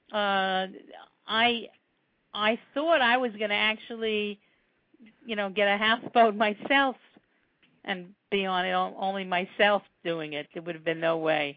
I thought I was going to actually, get a houseboat myself and be on it, only myself doing it. There would have been no way.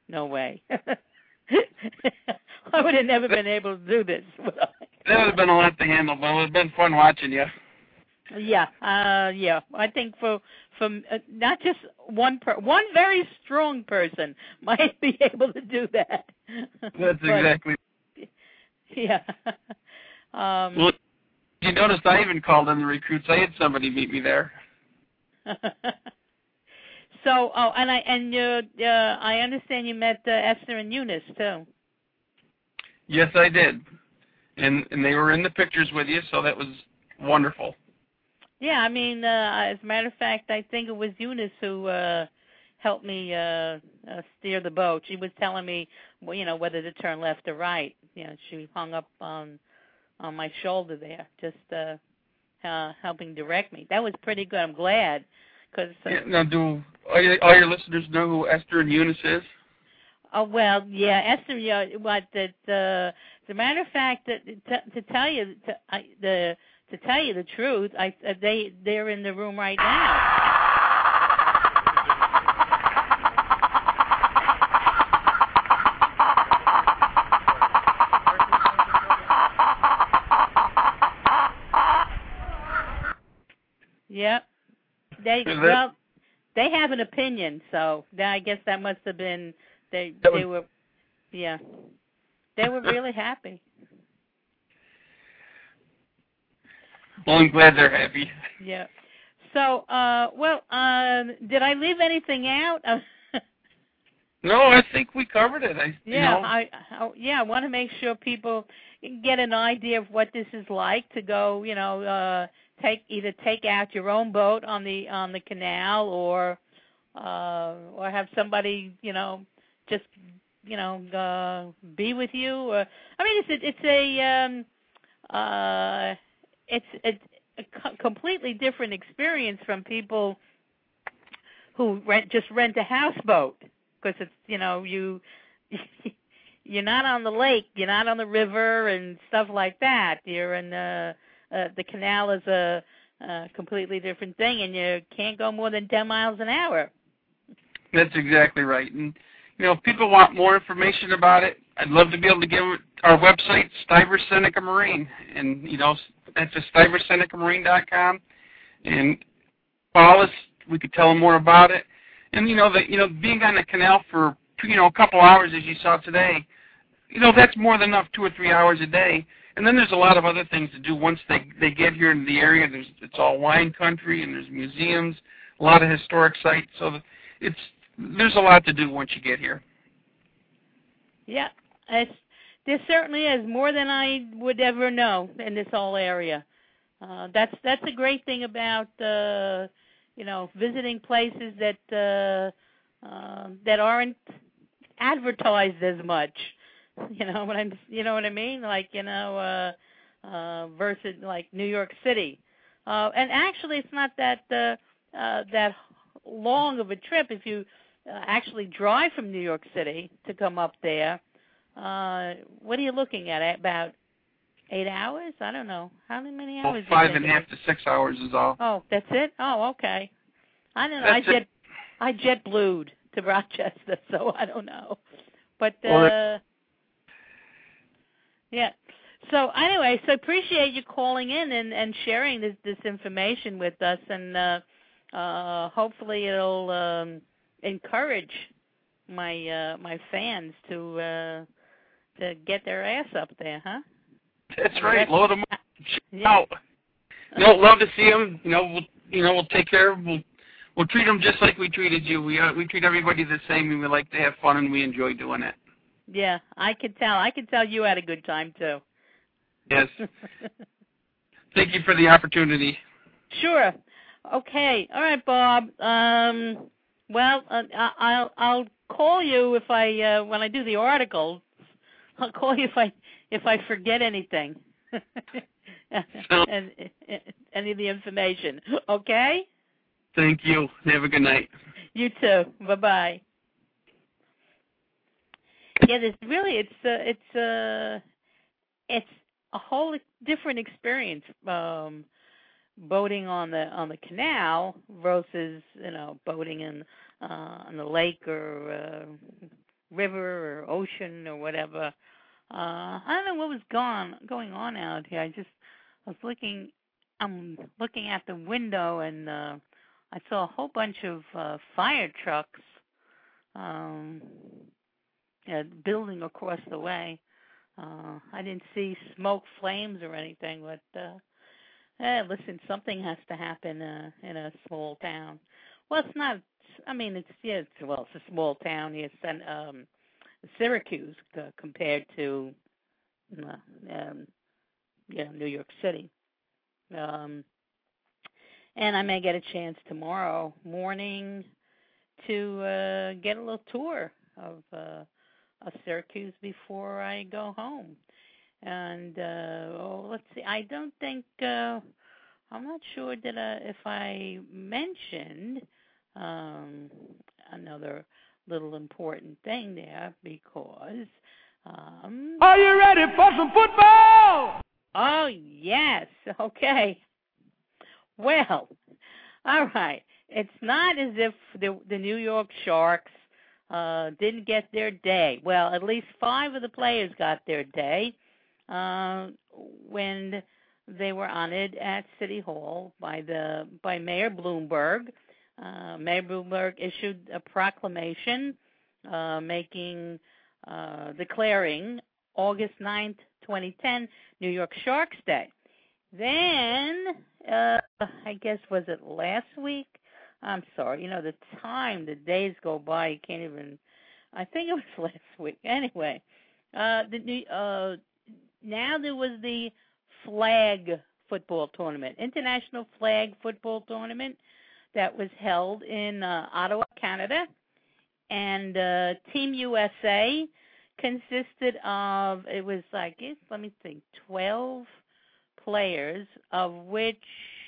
I would have never been able to do this. That would have been a lot to handle, but it would have been fun watching you. Yeah. I think from not just one very strong person might be able to do that. That's exactly. Yeah. Well, you noticed I even called in the recruits. I had somebody meet me there. So, I understand you met Esther and Eunice too. Yes, I did, and they were in the pictures with you, so that was wonderful. Yeah, I mean, as a matter of fact, I think it was Eunice who helped me steer the boat. She was telling me, whether to turn left or right. She hung up on my shoulder there, just helping direct me. That was pretty good. I'm glad. Now, do all your listeners know who Esther and Eunice is? Oh well, yeah, Esther. Yeah, as a matter of fact, to tell you the truth, they're in the room right now. Yep. They have an opinion, so I guess that must have been they were really happy. Well, I'm glad they're happy. Yeah. So, did I leave anything out? No, I think we covered it. I want to make sure people get an idea of what this is like to go, take out your own boat on the canal, or have somebody, just be with you. I mean, it's a completely different experience from people who rent a houseboat, because it's you're not on the lake, you're not on the river and stuff like that. You're in the canal is a completely different thing, and you can't go more than 10 miles an hour. That's exactly right. And if people want more information about it, I'd love to be able to give our website, Stivers Seneca Marine, and that's just StiversSenecaMarine.com, and call us. We could tell them more about it. And being on the canal for a couple hours, as you saw today, that's more than enough, 2 or 3 hours a day. And then there's a lot of other things to do once they get here into the area. It's all wine country, and there's museums, a lot of historic sites. So there's a lot to do once you get here. Yeah, there certainly is, more than I would ever know in this whole area. That's a great thing about visiting places that aren't advertised as much. You know what I mean? Like versus like New York City. And actually, it's not that long of a trip if you actually drive from New York City to come up there. What are you looking at? About 8 hours? I don't know. How many hours? 5.5 to 6 hours is all. Oh, that's it? Oh, okay. I don't know. I jet blued to Rochester, so I don't know. But yeah. So anyway, so appreciate you calling in and sharing this information with us, and hopefully it'll encourage my fans to get their ass up there, huh? That's right. Load them up. Yeah. No, love to see them. We'll take care of them. We'll treat them just like we treated you. We treat everybody the same, and we like to have fun, and we enjoy doing it. Yeah, I could tell. I could tell you had a good time too. Yes. Thank you for the opportunity. Sure. Okay. All right, Bob. Well, I'll call you if when I do the article. I'll call you if I forget anything. and any of the information. Okay? Thank you. Have a good night. You too. Bye-bye. Yeah, it's a whole different experience, boating on the canal versus boating on the lake or river or ocean or whatever. I don't know what was going on out here. I was looking I'm looking at the window, and I saw a whole bunch of fire trucks building across the way. I didn't see smoke, flames, or anything, but listen, something has to happen in a small town. Well, it's not. I mean, it's a small town here, Syracuse, compared to New York City. And I may get a chance tomorrow morning to get a little tour of Syracuse before I go home. And let's see. I don't think I'm not sure if I mentioned another little important thing there, because are you ready for some football? Oh, yes. Okay. Well, all right. It's not as if the New York Sharks didn't get their day. Well, at least 5 of the players got their day when they were honored at City Hall by Mayor Bloomberg. Mayor Bloomberg issued a proclamation declaring August 9th, 2010, New York Sharks Day. Then, I guess, was it last week? I'm sorry, the days go by, you can't even, I think it was last week. Anyway, now there was the flag football tournament, International Flag Football Tournament, that was held in Ottawa, Canada, and Team USA consisted of, it was 12 players, of which,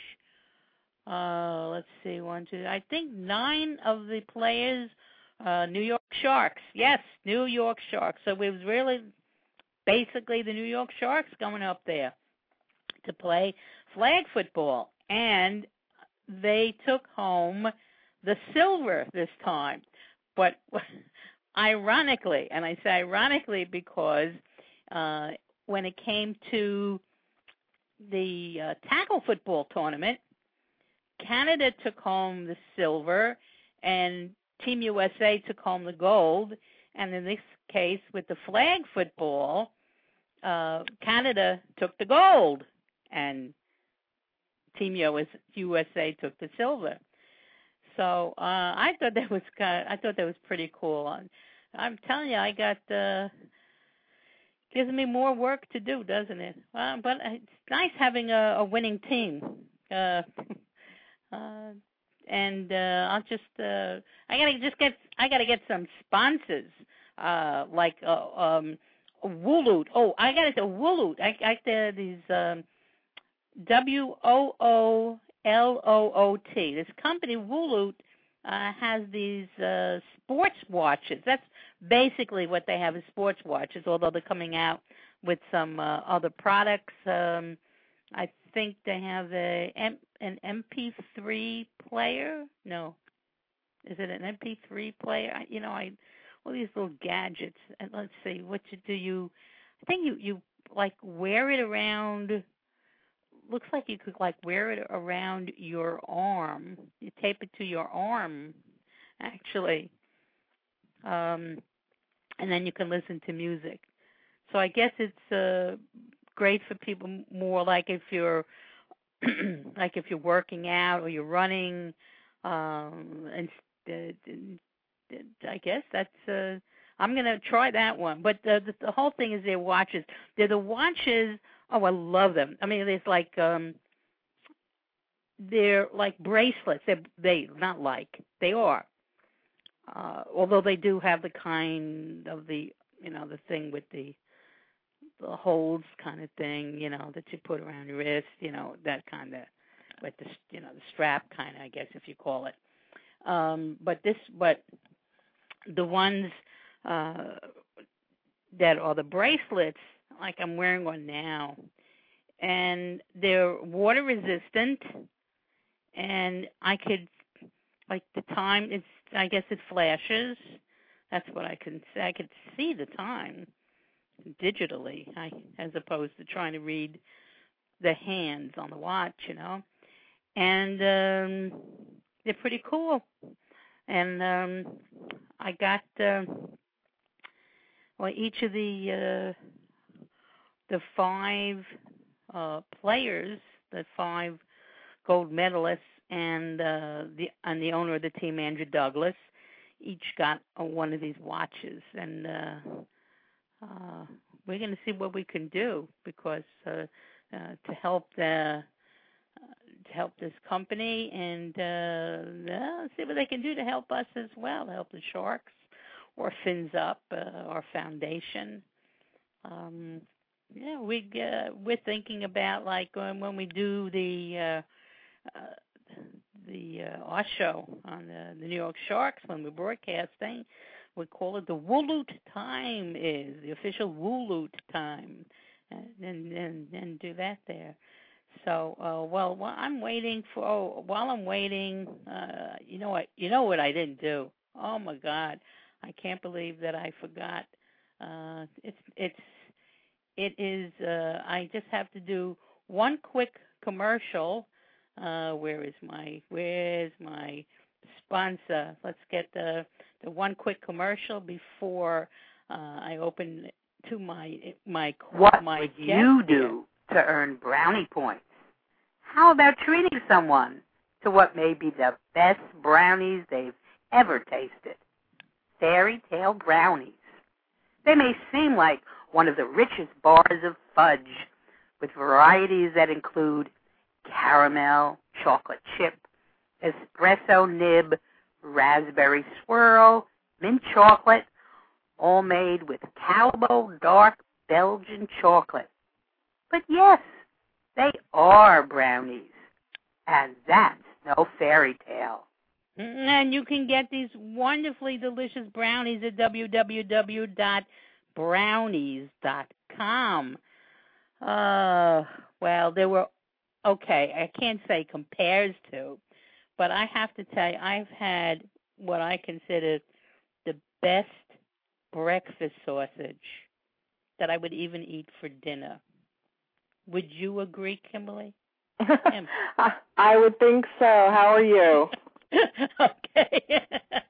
let's see, 1, 2, I think 9 of the players, New York Sharks. Yes, New York Sharks. So it was really basically the New York Sharks going up there to play flag football. And they took home the silver this time. But ironically, and I say ironically because when it came to the tackle football tournament, Canada took home the silver and Team USA took home the gold. And in this case, with the flag football, Canada took the gold and Team USA took the silver. So I thought that was pretty cool. I'm telling you, I got gives me more work to do, doesn't it? But it's nice having a winning team. And I'll just I gotta get some sponsors like Wooloot. Oh, I gotta say Wooloot. I these WOOLOOT. This company Wooloot has these sports watches. That's basically what they have, is sports watches. Although they're coming out with some other products. I think they have an MP3 player. No, is it an MP3 player? All these little gadgets. And let's see, what you? I think you like wear it around. Looks like you could wear it around your arm. You tape it to your arm, actually, and then you can listen to music. So I guess it's great for people more like if you're if you're working out or you're running. And I guess that's I'm gonna try that one. But the whole thing is their watches. They're the watches. Oh, I love them. I mean, it's they're like bracelets. They are. Although they do have the kind of the thing with the holds kind of thing, that you put around your wrist, that kind of, with the the strap kind of, I guess, if you call it. But the ones that are the bracelets, like I'm wearing one now, and they're water resistant, and I could, the time, I guess it flashes. That's what I can say. I could see the time digitally, as opposed to trying to read the hands on the watch, and they're pretty cool. And I got each of the 5 players, the 5 gold medalists, and the owner of the team, Andrew Douglas, each got one of these watches, and we're going to see what we can do because to help this company and see what they can do to help us as well, to help the Sharks or Fins Up, our foundation. We're thinking about like when we do our show on the New York Sharks, when we're broadcasting, we call it the Wooloot time, is the official Wooloot time, and do that there. So while I'm waiting, you know what I didn't do? Oh my God, I can't believe that I forgot. It is. I just have to do one quick commercial. Where's my sponsor? Let's get the one quick commercial before I open to my What my would guest you do here. to earn brownie points? How about treating someone to what may be the best brownies they've ever tasted? Fairy Tale brownies. They may seem like one of the richest bars of fudge, with varieties that include caramel, chocolate chip, espresso nib, raspberry swirl, mint chocolate, all made with Calbo dark Belgian chocolate. But yes, they are brownies, and that's no fairy tale. And you can get these wonderfully delicious brownies at www.brownies.com. Well, they were okay. I can't say compares to, but I have to tell you, I've had what I consider the best breakfast sausage that I would even eat for dinner. Would you agree, Kimberly? I would think so. How are you? Okay.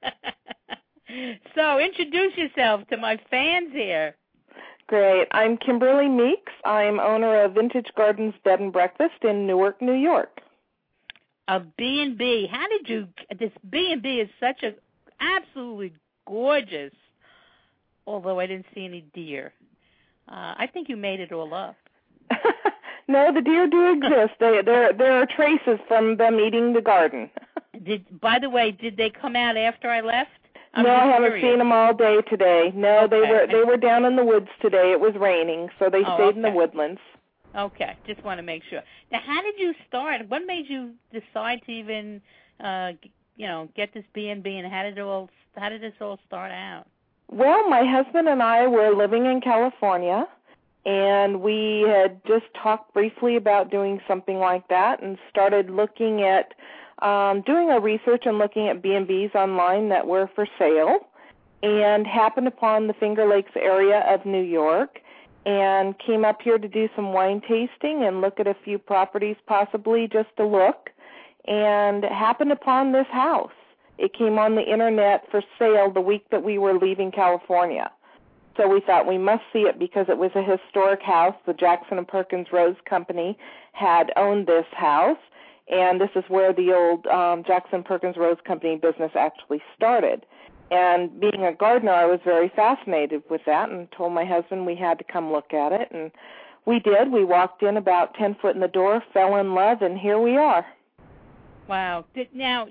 So introduce yourself to my fans here. Great. I'm Kimberly Meeks. I'm owner of Vintage Gardens Bed and Breakfast in Newark, New York. A B&B. How did you? This B&B is such a absolutely gorgeous. Although I didn't see any deer, I think you made it all up. No, the deer do exist. There are traces from them eating the garden. By the way, did they come out after I left? No, I haven't seen them all day today. No, okay. they were down in the woods today. It was raining, so they stayed in the woodlands. Okay, just want to make sure. Now, how did you start? What made you decide to even, get this B&B, and how did this all start out? Well, my husband and I were living in California, and we had just talked briefly about doing something like that and started looking at doing our research and looking at B&Bs online that were for sale, and happened upon the Finger Lakes area of New York and came up here to do some wine tasting and look at a few properties possibly just to look, and happened upon this house. It came on the internet for sale the week that we were leaving California. So we thought we must see it because it was a historic house. The Jackson & Perkins Rose Company had owned this house, and this is where the old Jackson Perkins Rose Company business actually started. And being a gardener, I was very fascinated with that and told my husband we had to come look at it. And we did. We walked in about 10 foot in the door, fell in love, and here we are. Wow. Now,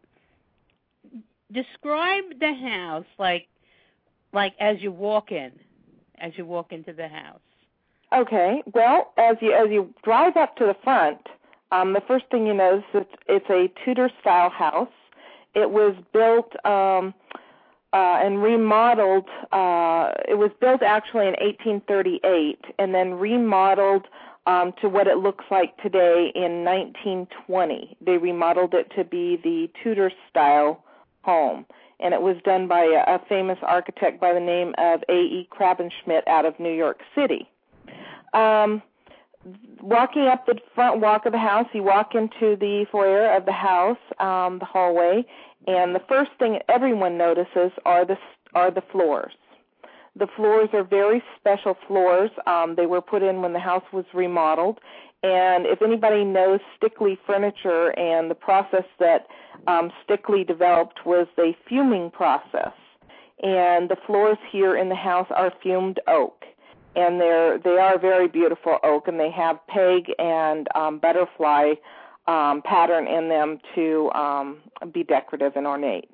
describe the house like as you walk into the house. Okay. Well, as you drive up to the front, the first thing you notice is it's a Tudor-style house. It was built and remodeled. It was built actually in 1838 and then remodeled to what it looks like today in 1920. They remodeled it to be the Tudor-style home, and it was done by a famous architect by the name of A.E. Krabenschmidt out of New York City. walking up the front walk of the house, you walk into the foyer of the house, the hallway, and the first thing everyone notices are the floors. The floors are very special floors. They were put in when the house was remodeled. And if anybody knows Stickley Furniture, and the process that Stickley developed was a fuming process. And the floors here in the house are fumed oak. And they are very beautiful oak, and they have peg and butterfly pattern in them to be decorative and ornate.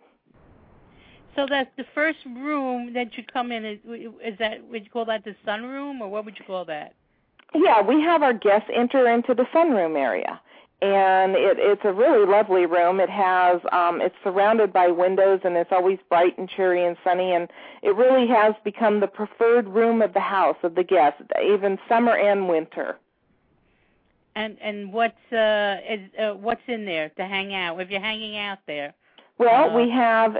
So that's the first room that you come in. Is that, would you call that the sunroom, or what would you call that? Yeah, we have our guests enter into the sunroom area, and it's a really lovely room. It has it's surrounded by windows, and it's always bright and cheery and sunny, and it really has become the preferred room of the house of the guests, even summer and winter. And what's in there to hang out if you're hanging out there? Well, we have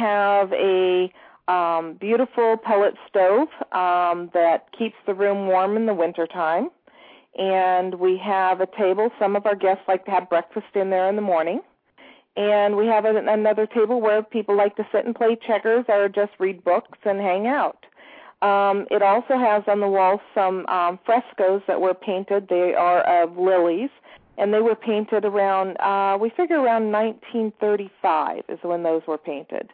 a beautiful pellet stove that keeps the room warm in the wintertime, and we have a table. Some of our guests like to have breakfast in there in the morning, and we have another table where people like to sit and play checkers or just read books and hang out. It also has on the wall some frescoes that were painted. They are of lilies. And they were painted around, we figure around 1935 is when those were painted.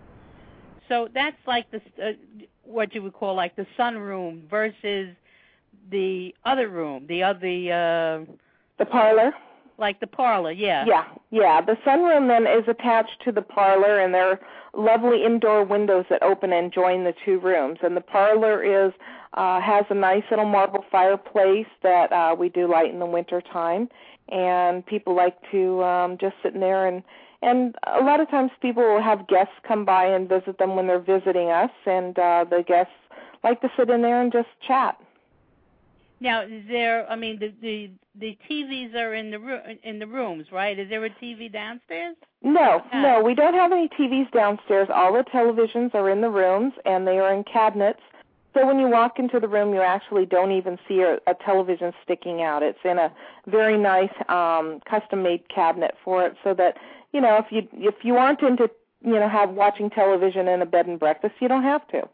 So that's like what you would call like the sunroom versus the other room, the parlor? Like the parlor, yeah. Yeah. The sunroom then is attached to the parlor, and there are lovely indoor windows that open and join the two rooms. And the parlor has a nice little marble fireplace that we do light in the winter time, and people like to just sit in there, and a lot of times people will have guests come by and visit them when they're visiting us, and the guests like to sit in there and just chat. Now, is there? I mean, the TVs are in the rooms, right? Is there a TV downstairs? No, we don't have any TVs downstairs. All the televisions are in the rooms, and they are in cabinets. So when you walk into the room, you actually don't even see a television sticking out. It's in a very nice custom-made cabinet for it, so that if you aren't into watching television in a bed and breakfast, you don't have to.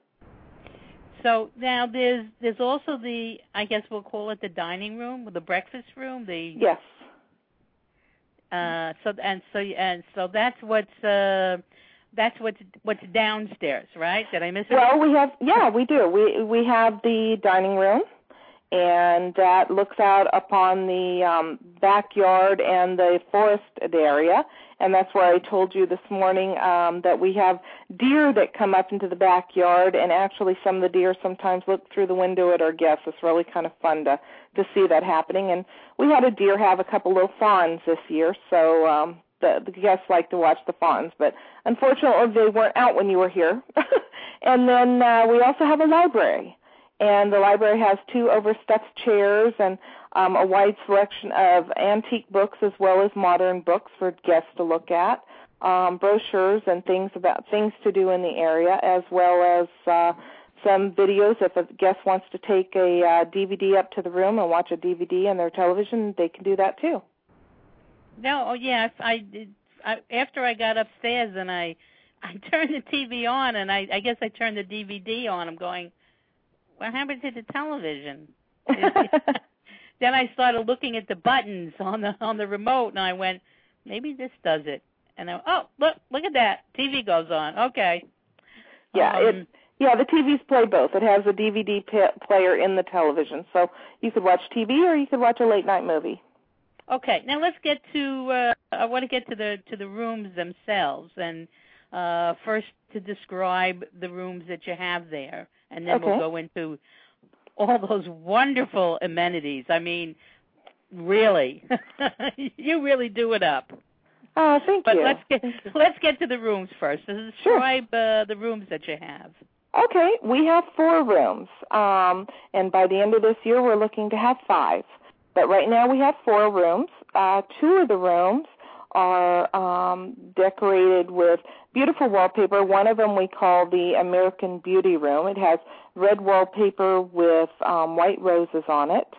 So now there's also the, I guess we'll call it the dining room, or the breakfast room. Yes. So that's what's downstairs, right? Did I miss it? Well, we do. We have the dining room, and that looks out upon the backyard and the forested area. And that's where I told you this morning that we have deer that come up into the backyard, and actually some of the deer sometimes look through the window at our guests. It's really kind of fun to see that happening. And we had a deer have a couple little fawns this year, so the guests like to watch the fawns. But unfortunately, they weren't out when you were here. And then we also have a library. And the library has 2 overstuffed chairs and a wide selection of antique books as well as modern books for guests to look at, brochures and things about things to do in the area, as well as some videos. If a guest wants to take a DVD up to the room and watch a DVD on their television, they can do that too. No, yes, I did. After I got upstairs and I turned the TV on, and I guess I turned the DVD on, I'm going, what happened to the television? Then I started looking at the buttons on the remote, and I went, maybe this does it. And look at that, TV goes on. Okay. Yeah, the TVs play both. It has a DVD player in the television, so you could watch TV or you could watch a late night movie. Okay, now let's get to. I want to get to the rooms themselves, and first to describe the rooms that you have there, and then we'll go into all those wonderful amenities. I mean, really, you really do it up. Oh, thank you. But let's get to the rooms first. Describe the rooms that you have. Okay, we have 4 rooms, and by the end of this year, we're looking to have 5. But right now, we have 4 rooms. 2 of the rooms are decorated with beautiful wallpaper. One of them we call the American Beauty Room. It has red wallpaper with white roses on it.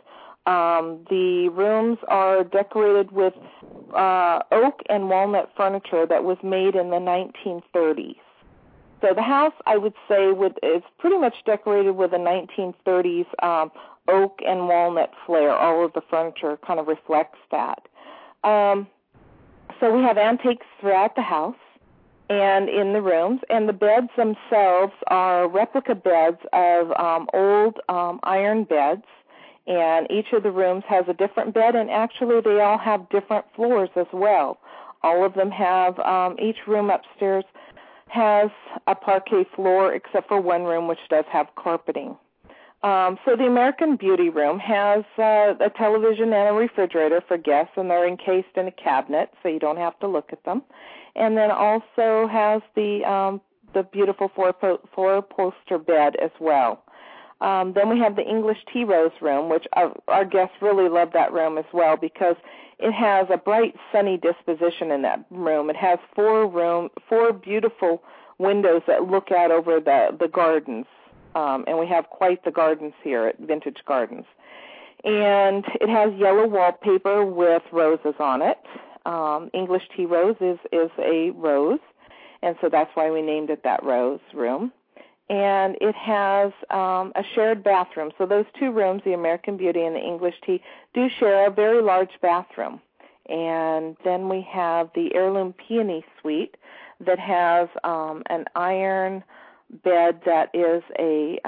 The rooms are decorated with oak and walnut furniture that was made in the 1930s. So the house, I would say, is pretty much decorated with a 1930s oak and walnut flair. All of the furniture kind of reflects that. So we have antiques throughout the house and in the rooms, and the beds themselves are replica beds of old iron beds, and each of the rooms has a different bed, and actually they all have different floors as well. All of them have, each room upstairs has a parquet floor except for one room which does have carpeting. So the American Beauty room has a television and a refrigerator for guests, and they're encased in a cabinet, so you don't have to look at them. And then also has the beautiful four-poster bed as well. Then we have the English Tea Rose room, which our guests really love that room as well because it has a bright, sunny disposition in that room. It has four beautiful windows that look out over the gardens. And we have quite the gardens here at Vintage Gardens. And it has yellow wallpaper with roses on it. English Tea Rose is a rose, and so that's why we named it that rose room. And it has a shared bathroom. So those two rooms, the American Beauty and the English Tea, do share a very large bathroom. And then we have the Heirloom Peony Suite that has an iron bed that is a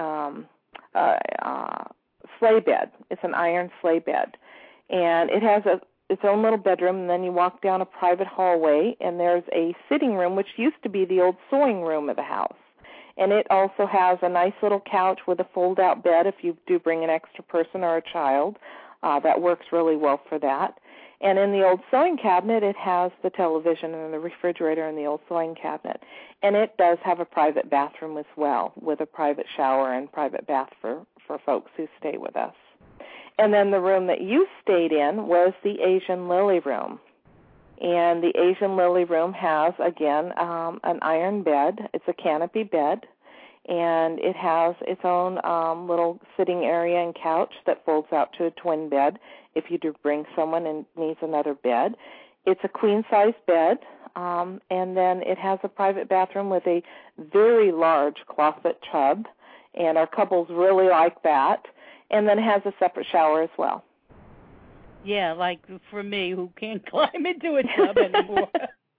sleigh bed. It's an iron sleigh bed. And it has its own little bedroom, and then you walk down a private hallway, and there's a sitting room, which used to be the old sewing room of the house. And it also has a nice little couch with a fold-out bed if you do bring an extra person or a child. That works really well for that. And in the old sewing cabinet, it has the television and the refrigerator in the old sewing cabinet. And it does have a private bathroom as well, with a private shower and private bath for folks who stay with us. And then the room that you stayed in was the Asian Lily room. And the Asian Lily room has, again, an iron bed. It's a canopy bed. And it has its own little sitting area and couch that folds out to a twin bed if you do bring someone and needs another bed. It's a queen-size bed, and then it has a private bathroom with a very large clawfoot tub, and our couples really like that. And then it has a separate shower as well. Yeah, like for me, who can't climb into a tub anymore.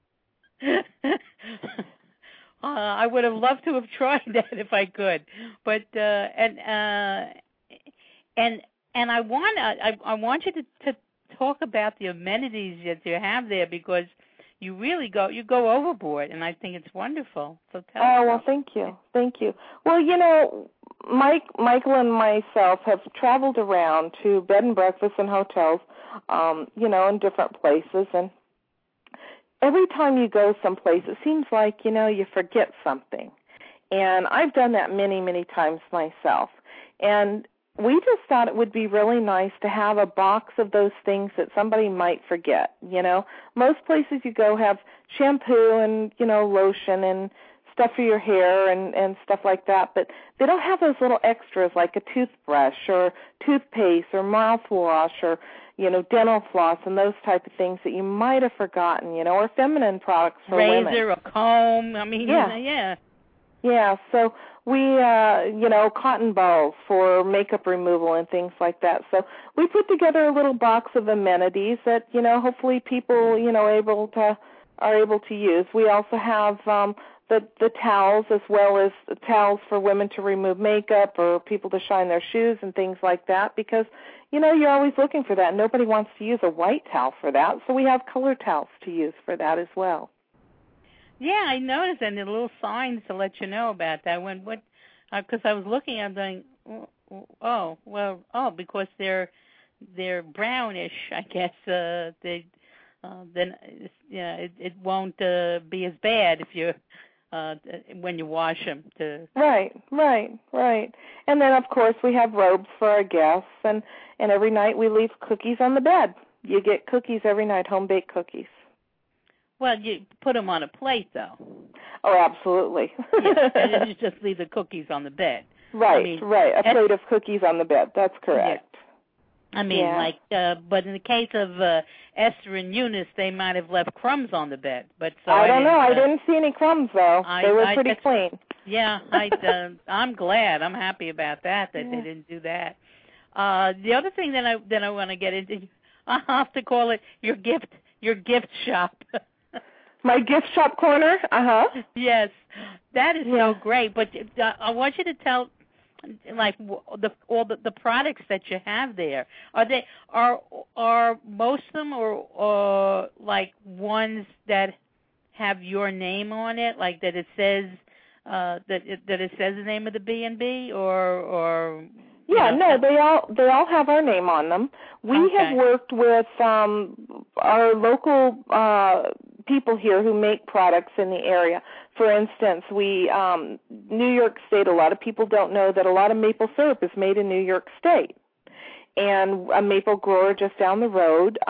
I would have loved to have tried that if I could, but and I want you to talk about the amenities that you have there because you really go overboard, and I think it's wonderful. So tell us. Well, thank you. Well, Michael and myself have traveled around to bed and breakfast and hotels, in different places, and every time you go someplace, it seems like, you forget something. And I've done that many, many times myself. And we just thought it would be really nice to have a box of those things that somebody might forget, Most places you go have shampoo and, lotion and stuff for your hair and stuff like that, but they don't have those little extras like a toothbrush or toothpaste or mouthwash or, dental floss and those type of things that you might have forgotten, or feminine products for women. Razor, a comb, yeah. Yeah, so we, cotton balls for makeup removal and things like that. So we put together a little box of amenities that, hopefully people, are able to use. We also have the towels as well as the towels for women to remove makeup or people to shine their shoes and things like that because, you're always looking for that. Nobody wants to use a white towel for that, so we have color towels to use for that as well. Yeah, I noticed, and the little signs to let you know about that. Because I was looking, I'm going, because they're brownish, I guess. Then it won't be as bad if you when you wash them. Right. And then, of course, we have robes for our guests, and every night we leave cookies on the bed. You get cookies every night, home-baked cookies. Well, you put them on a plate, though. Oh, absolutely. Yeah, and then you just leave the cookies on the bed. Right. A plate of cookies on the bed. That's correct. I mean, but in the case of Esther and Eunice, they might have left crumbs on the bed. But so I don't know. I didn't see any crumbs though. They were pretty clean. Yeah, I'm glad. I'm happy about that they didn't do that. The other thing that I want to get into, I'll have to call it your gift shop. My gift shop corner. Yes, that is so great. But I want you to tell, like, all the products that you have there. Are most of them or like ones that have your name on it, like that it says that it says the name of the B&B or yeah, no, they all have our name on them. We have worked with our local people here who make products in the area. For instance, New York State, a lot of people don't know that a lot of maple syrup is made in New York State. And a maple grower just down the road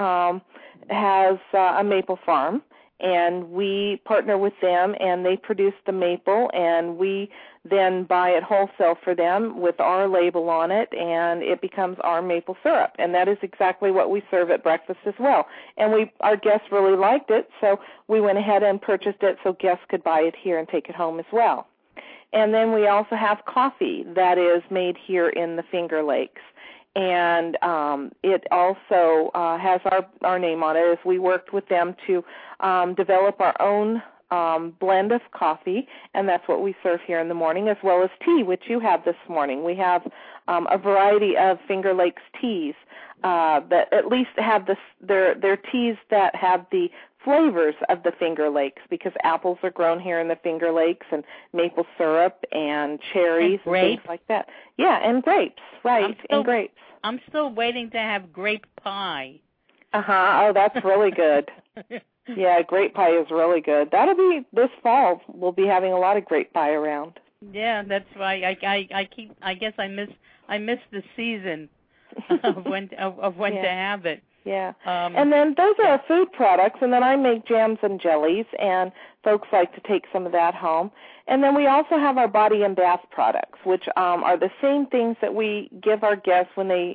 has a maple farm, and we partner with them, and they produce the maple, and we then buy it wholesale for them with our label on it, and it becomes our maple syrup. And that is exactly what we serve at breakfast as well. And our guests really liked it, so we went ahead and purchased it so guests could buy it here and take it home as well. And then we also have coffee that is made here in the Finger Lakes. And it also has our name on it, as we worked with them to develop our own blend of coffee, and that's what we serve here in the morning, as well as tea, which you have this morning. We have a variety of Finger Lakes teas that at least have their teas that have the flavors of the Finger Lakes, because apples are grown here in the Finger Lakes, and maple syrup and cherries and things like that. Yeah, and grapes, right, and grapes. I'm still waiting to have grape pie. Oh, that's really good. Yeah, grape pie is really good. That'll be this fall. We'll be having a lot of grape pie around. Yeah, that's why I guess I miss the season of when to have it. Yeah. And then those are our food products, and then I make jams and jellies, and folks like to take some of that home. And then we also have our body and bath products, which are the same things that we give our guests when they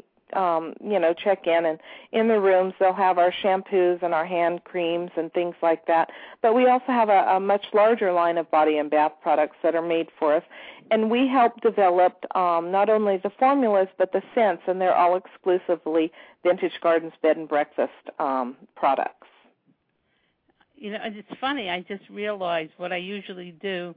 check in, and in the rooms they'll have our shampoos and our hand creams and things like that. But we also have a much larger line of body and bath products that are made for us, and we help develop not only the formulas but the scents, and they're all exclusively Vintage Gardens Bed and Breakfast products. You know, it's funny, I just realized what I usually do.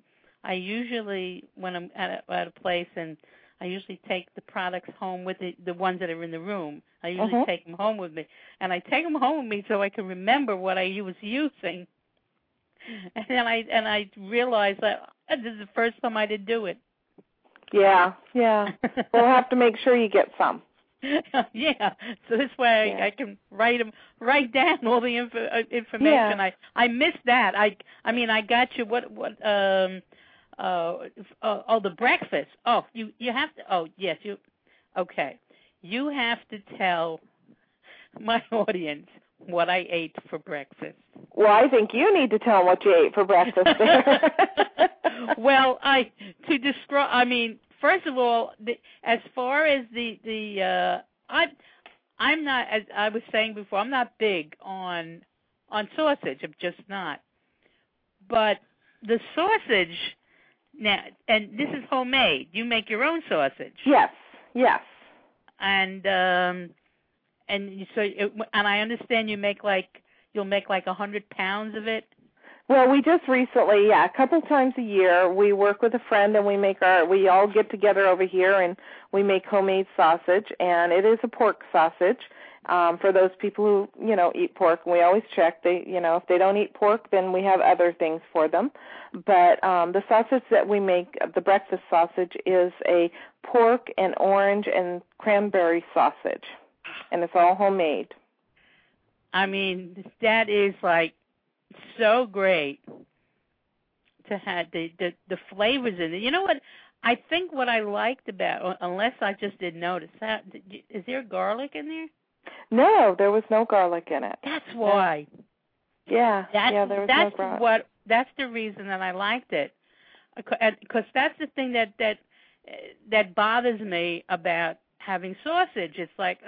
When I'm at a place, and I usually take the products home with the ones that are in the room. I usually take them home with me. And I take them home with me so I can remember what I was using. And then I realized that this is the first time I did do it. Yeah. We'll have to make sure you get some. Yeah. So this way I can write down all the information. Yeah. I missed that. I mean, I got you. The breakfast. Oh, you have to. Oh, yes, you. Okay, you have to tell my audience what I ate for breakfast. Well, I think you need to tell them what you ate for breakfast. Well, describe. I mean, first of all, as far as I'm not. As I was saying before, I'm not big on sausage. I'm just not. But the sausage. Now, and this is homemade. You make your own sausage. Yes. And I understand you'll make like 100 pounds of it. Well, we just recently, a couple times a year, we work with a friend, and we all get together over here, and we make homemade sausage, and it is a pork sausage. For those people who, eat pork, and we always check. If they don't eat pork, then we have other things for them. But the sausage that we make, the breakfast sausage, is a pork and orange and cranberry sausage, and it's all homemade. I mean, that is like so great to have the flavors in it. You know what? I think what I liked about, unless I just didn't notice, is there garlic in there? No, there was no garlic in it. That's why. Yeah, there was no garlic. That's the reason that I liked it, because that's the thing that bothers me about having sausage. It's like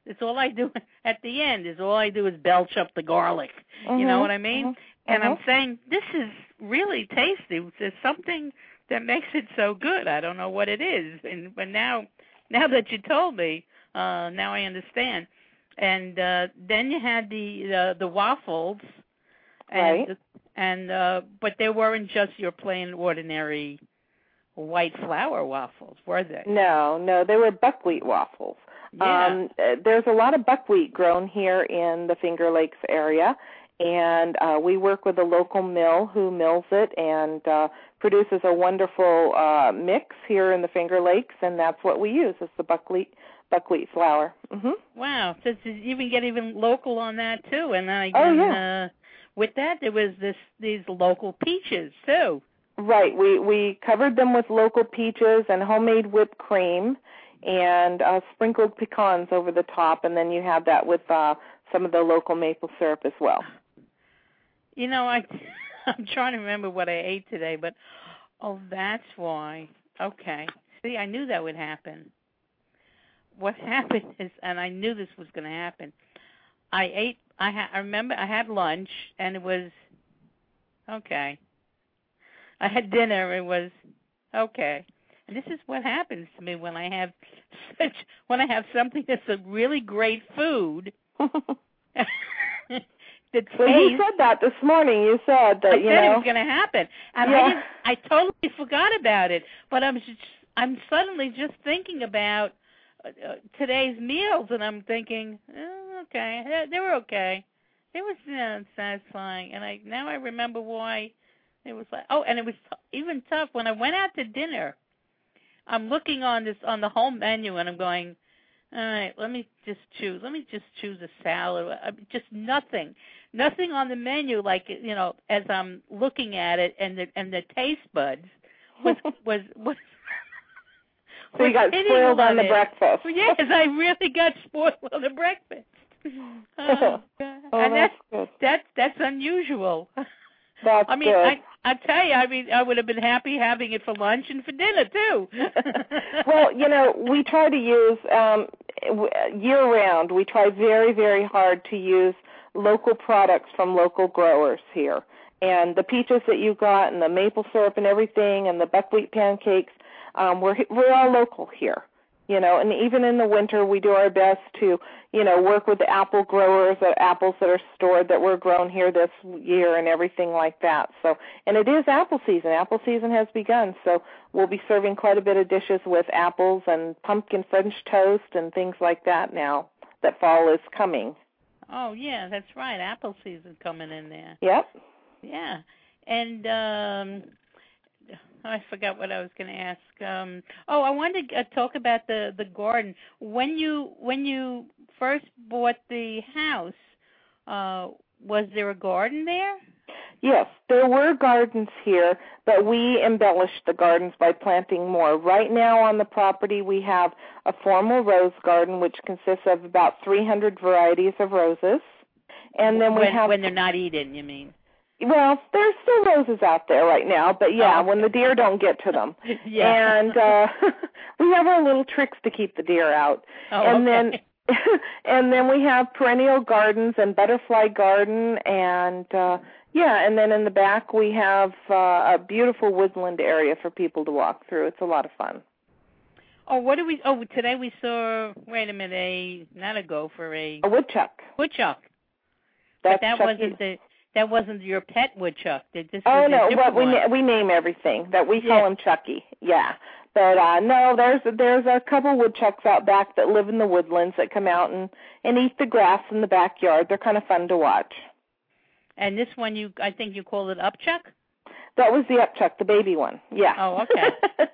It's all I do at the end. Is all I do is belch up the garlic. You know what I mean? And I'm saying, this is really tasty. There's something that makes it so good. I don't know what it is. But now that you told me, now I understand. And then you had the waffles. Right. But they weren't just your plain ordinary white flour waffles, were they? No, they were buckwheat waffles. Yeah. There's a lot of buckwheat grown here in the Finger Lakes area, and we work with a local mill who mills it and produces a wonderful mix here in the Finger Lakes, and that's what we use is the buckwheat flour. Wow, so you even get even local on that too, and then with that there was these local peaches too. Right, we covered them with local peaches and homemade whipped cream, and sprinkled pecans over the top, and then you have that with some of the local maple syrup as well. You know, I'm trying to remember what I ate today, but that's why. Okay, see, I knew that would happen. What happened is, and I knew this was going to happen. I remember I had lunch, and it was okay. I had dinner, it was okay. And this is what happens to me when I have something that's a really great food. You said that this morning. You said that I said it was going to happen, and I totally forgot about it. But I'm suddenly just thinking about today's meals, and I'm thinking, okay, they were okay. It was satisfying, and now I remember why it was like. Oh, and it was even tough when I went out to dinner. I'm looking on the whole menu, and I'm going, all right, let me just choose a salad. Just nothing on the menu, like, you know, as I'm looking at it, and the taste buds was. So you got spoiled on the breakfast. Yes, I really got spoiled on the breakfast. Oh, and that's unusual. That's good. I tell you, I would have been happy having it for lunch and for dinner too. Well, you know, we try to use year-round. We try very, very hard to use local products from local growers here. And the peaches that you got, and the maple syrup and everything, and the buckwheat pancakes, we're all local here. You know, and even in the winter, we do our best to, you know, work with the apple growers, apples that are stored that were grown here this year and everything like that. So, and it is apple season. Apple season has begun, so we'll be serving quite a bit of dishes with apples and pumpkin French toast and things like that now that fall is coming. Oh, yeah, that's right. Apple season coming in there. Yep. Yeah. And I forgot what I was going to ask. I wanted to talk about the garden. When you first bought the house, was there a garden there? Yes, there were gardens here, but we embellished the gardens by planting more. Right now on the property we have a formal rose garden, which consists of about 300 varieties of roses. And then when they're not eaten, you mean? Well, there's still roses out there right now, but yeah, when the deer don't get to them. Yeah. And we have our little tricks to keep the deer out. And then we have perennial gardens and butterfly garden, and and then in the back we have a beautiful woodland area for people to walk through. It's a lot of fun. Today we saw, wait a minute, not a gopher, a woodchuck. Woodchuck. That wasn't your pet woodchuck. We name everything. That we call him Chucky. Yeah, but no, there's a couple woodchucks out back that live in the woodlands that come out and eat the grass in the backyard. They're kind of fun to watch. And this one, I think you called it Upchuck? That was the Upchuck, the baby one. Yeah. Oh, okay.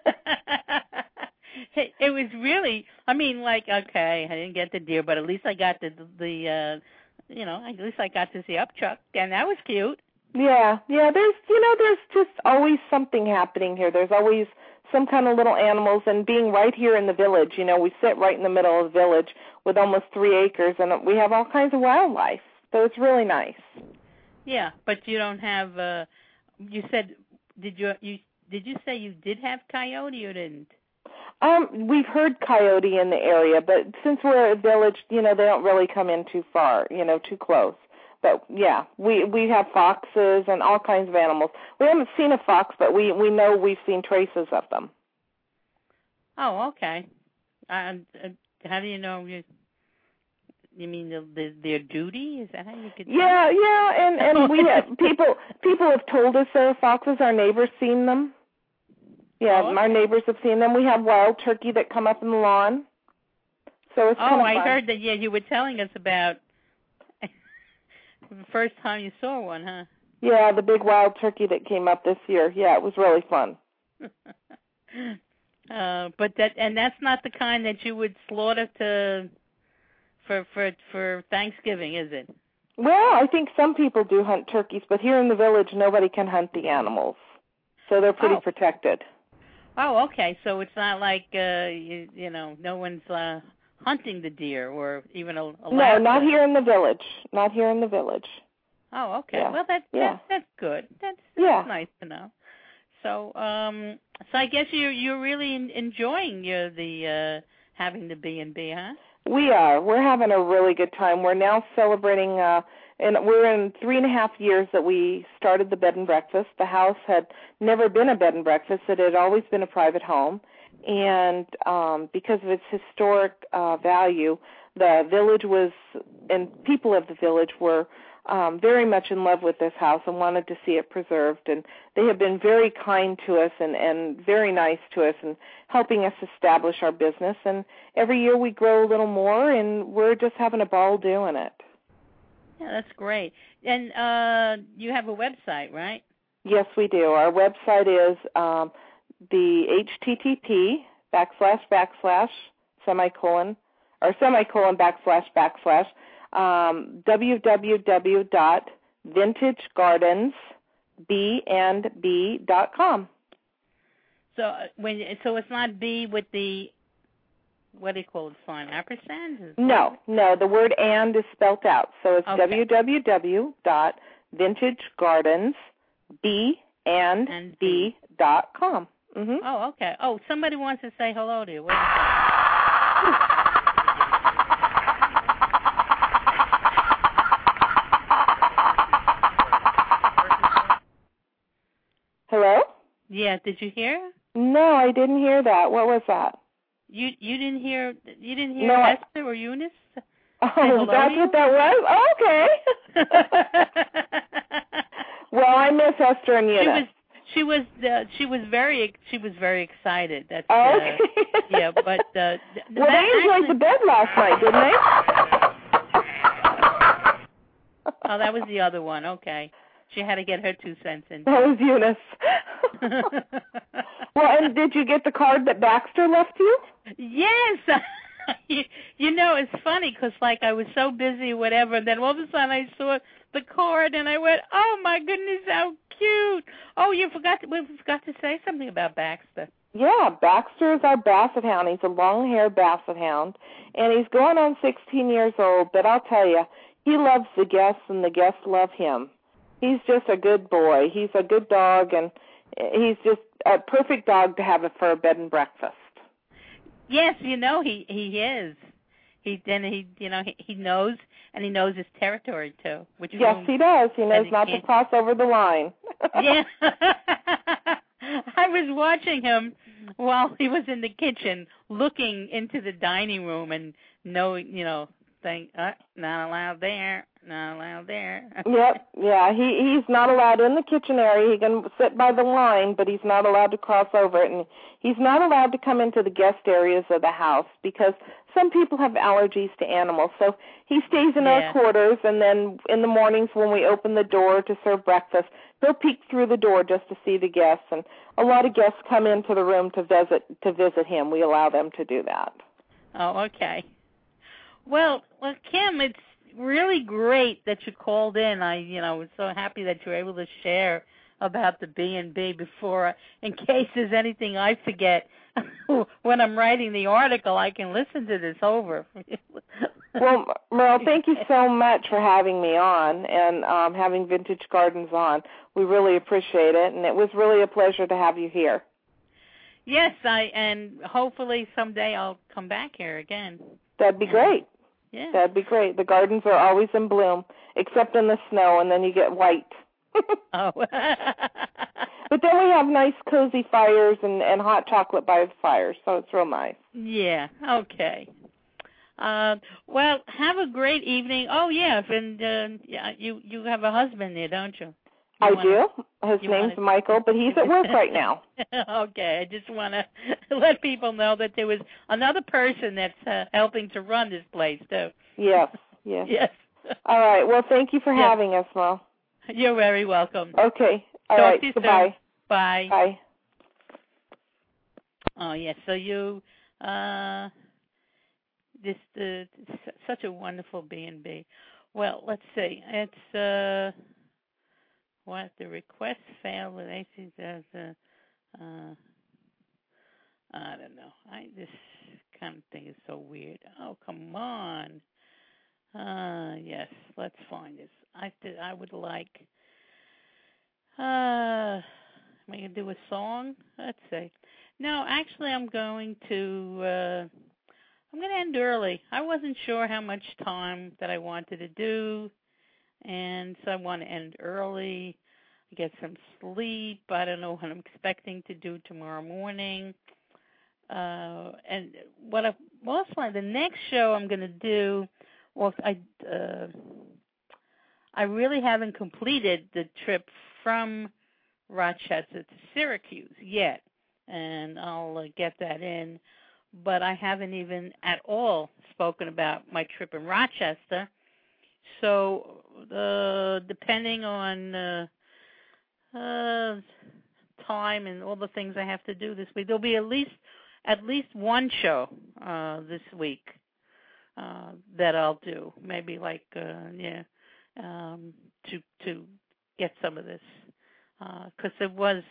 It was really, I didn't get the deer, but at least I got at least I got to see Upchuck, and that was cute. Yeah. There's just always something happening here. There's always some kind of little animals, and being right here in the village, we sit right in the middle of the village with almost 3 acres, and we have all kinds of wildlife. So it's really nice. Yeah, but you don't have. You said did you say you did have coyote or didn't? We've heard coyote in the area, but since we're a village, they don't really come in too far, too close. But yeah, we have foxes and all kinds of animals. We haven't seen a fox, but we know we've seen traces of them. Oh, okay. How do you know? You mean their duty? Is that how you could? Yeah, and we have people have told us there are foxes. Our neighbors seen them. Yeah, okay. Our neighbors have seen them. We have wild turkey that come up in the lawn. So it's kind of fun. I heard that. Yeah, you were telling us about the first time you saw one, huh? Yeah, the big wild turkey that came up this year. Yeah, it was really fun. But that's not the kind that you would slaughter for Thanksgiving, is it? Well, I think some people do hunt turkeys, but here in the village, nobody can hunt the animals, so they're pretty protected. Oh, okay. So it's not like no one's hunting the deer or even a No, not here in the village. Not here in the village. Oh, okay. Yeah. Well, that's good. That's nice to know. So, so I guess you're really enjoying the having the B&B, huh? We are. We're having a really good time. We're now celebrating, and we're in 3.5 years that we started the bed and breakfast. The house had never been a bed and breakfast. It had always been a private home. And because of its historic value, the village and people of the village were very much in love with this house and wanted to see it preserved. And they have been very kind to us and very nice to us and helping us establish our business. And every year we grow a little more, and we're just having a ball doing it. Yeah, that's great. And you have a website, right? Yes, we do. Our website is the HTTP www.vintagegardensbandb.com. So it's not B with the, what do you call it, sign, ampersand? No, the word and is spelt out. So it's www.vintagegardensbandb.com. Mm-hmm. Oh, okay. Oh, somebody wants to say hello to you. Wait a second. Hello? Yeah, did you hear? No, I didn't hear that. What was that? You didn't hear no, Esther or Eunice? Oh, that's what that was? Okay. Well, I miss Esther and Eunice. She was very excited. That's okay. yeah, but well, they enjoyed the bed last night, didn't they? Oh, that was the other one. Okay, she had to get her 2 cents in. That was Eunice. Well, and did you get the card that Baxter left you? Yes. It's funny because I was so busy, whatever, and then all of a sudden I saw the card and I went, "Oh my goodness, how cute!" Oh, we forgot to say something about Baxter. Yeah, Baxter is our Basset Hound. He's a long-haired Basset Hound, and he's going on 16 years old. But I'll tell you, he loves the guests, and the guests love him. He's just a good boy. He's a good dog, and he's just a perfect dog to have for a bed and breakfast. Yes, he is. He knows, and he knows his territory too. Yes, he does. He knows not to cross over the line. Yeah. I was watching him while he was in the kitchen, looking into the dining room, and saying, "Not allowed there, not allowed there." Yep, yeah. He's not allowed in the kitchen area. He can sit by the line, but he's not allowed to cross over it, and he's not allowed to come into the guest areas of the house because some people have allergies to animals. So he stays in our quarters, and then in the mornings when we open the door to serve breakfast, he'll peek through the door just to see the guests. And a lot of guests come into the room to visit him. We allow them to do that. Oh, okay. Well, Kim, it's really great that you called in. I was so happy that you were able to share about the B&B before, in case there's anything I forget when I'm writing the article, I can listen to this over. Well, Merle, thank you so much for having me on and having Vintage Gardens on. We really appreciate it, and it was really a pleasure to have you here. Yes, and hopefully someday I'll come back here again. That'd be great. Yeah. That'd be great. The gardens are always in bloom, except in the snow, and then you get white. Oh. But then we have nice, cozy fires and hot chocolate by the fires, so it's real nice. Yeah, okay. Well, have a great evening. Oh, yeah, and you have a husband there, don't you? I do. His name's Michael, but he's at work right now. Okay, I just want to let people know that there was another person that's helping to run this place, too. Yes. Yes. All right. Well, thank you for having us, Mo. You're very welcome. Okay. All Talk right. to you Goodbye. Soon. Bye. Bye. Oh, yes. So you, such a wonderful B&B. Well, let's see. It's, what, the request failed with AC as I don't know. This kind of thing is so weird. Oh, come on. Yes, let's find this. I would like, am I going to do a song? Let's see. No, actually I'm going to end early. I wasn't sure how much time that I wanted to do, and so I want to end early, get some sleep. I don't know what I'm expecting to do tomorrow morning. And the next show I'm going to do, well, I really haven't completed the trip from Rochester to Syracuse yet, and I'll get that in. But I haven't even at all spoken about my trip in Rochester. So depending on time and all the things I have to do this week, there'll be at least one show this week that I'll do. Maybe to get some of this, because it was,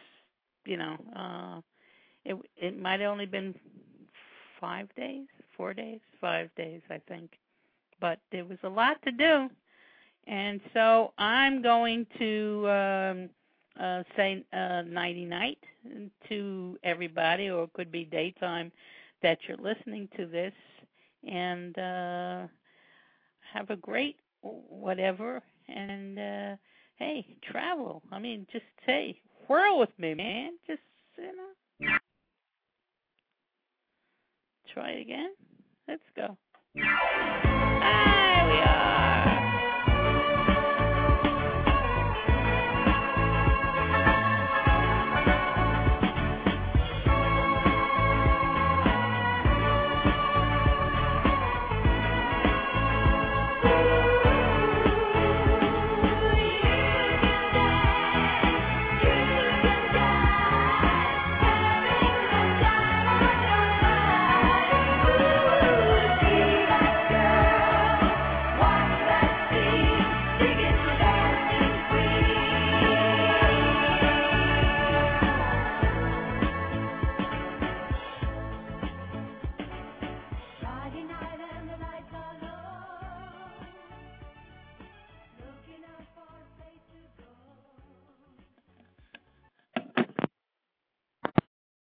it might have only been 5 days, 5 days, I think. But there was a lot to do. And so I'm going to say nighty-night to everybody, or it could be daytime that you're listening to this. And have a great whatever. And, hey, travel. I mean, just, hey, whirl with me, man. Just, try it again. Let's go.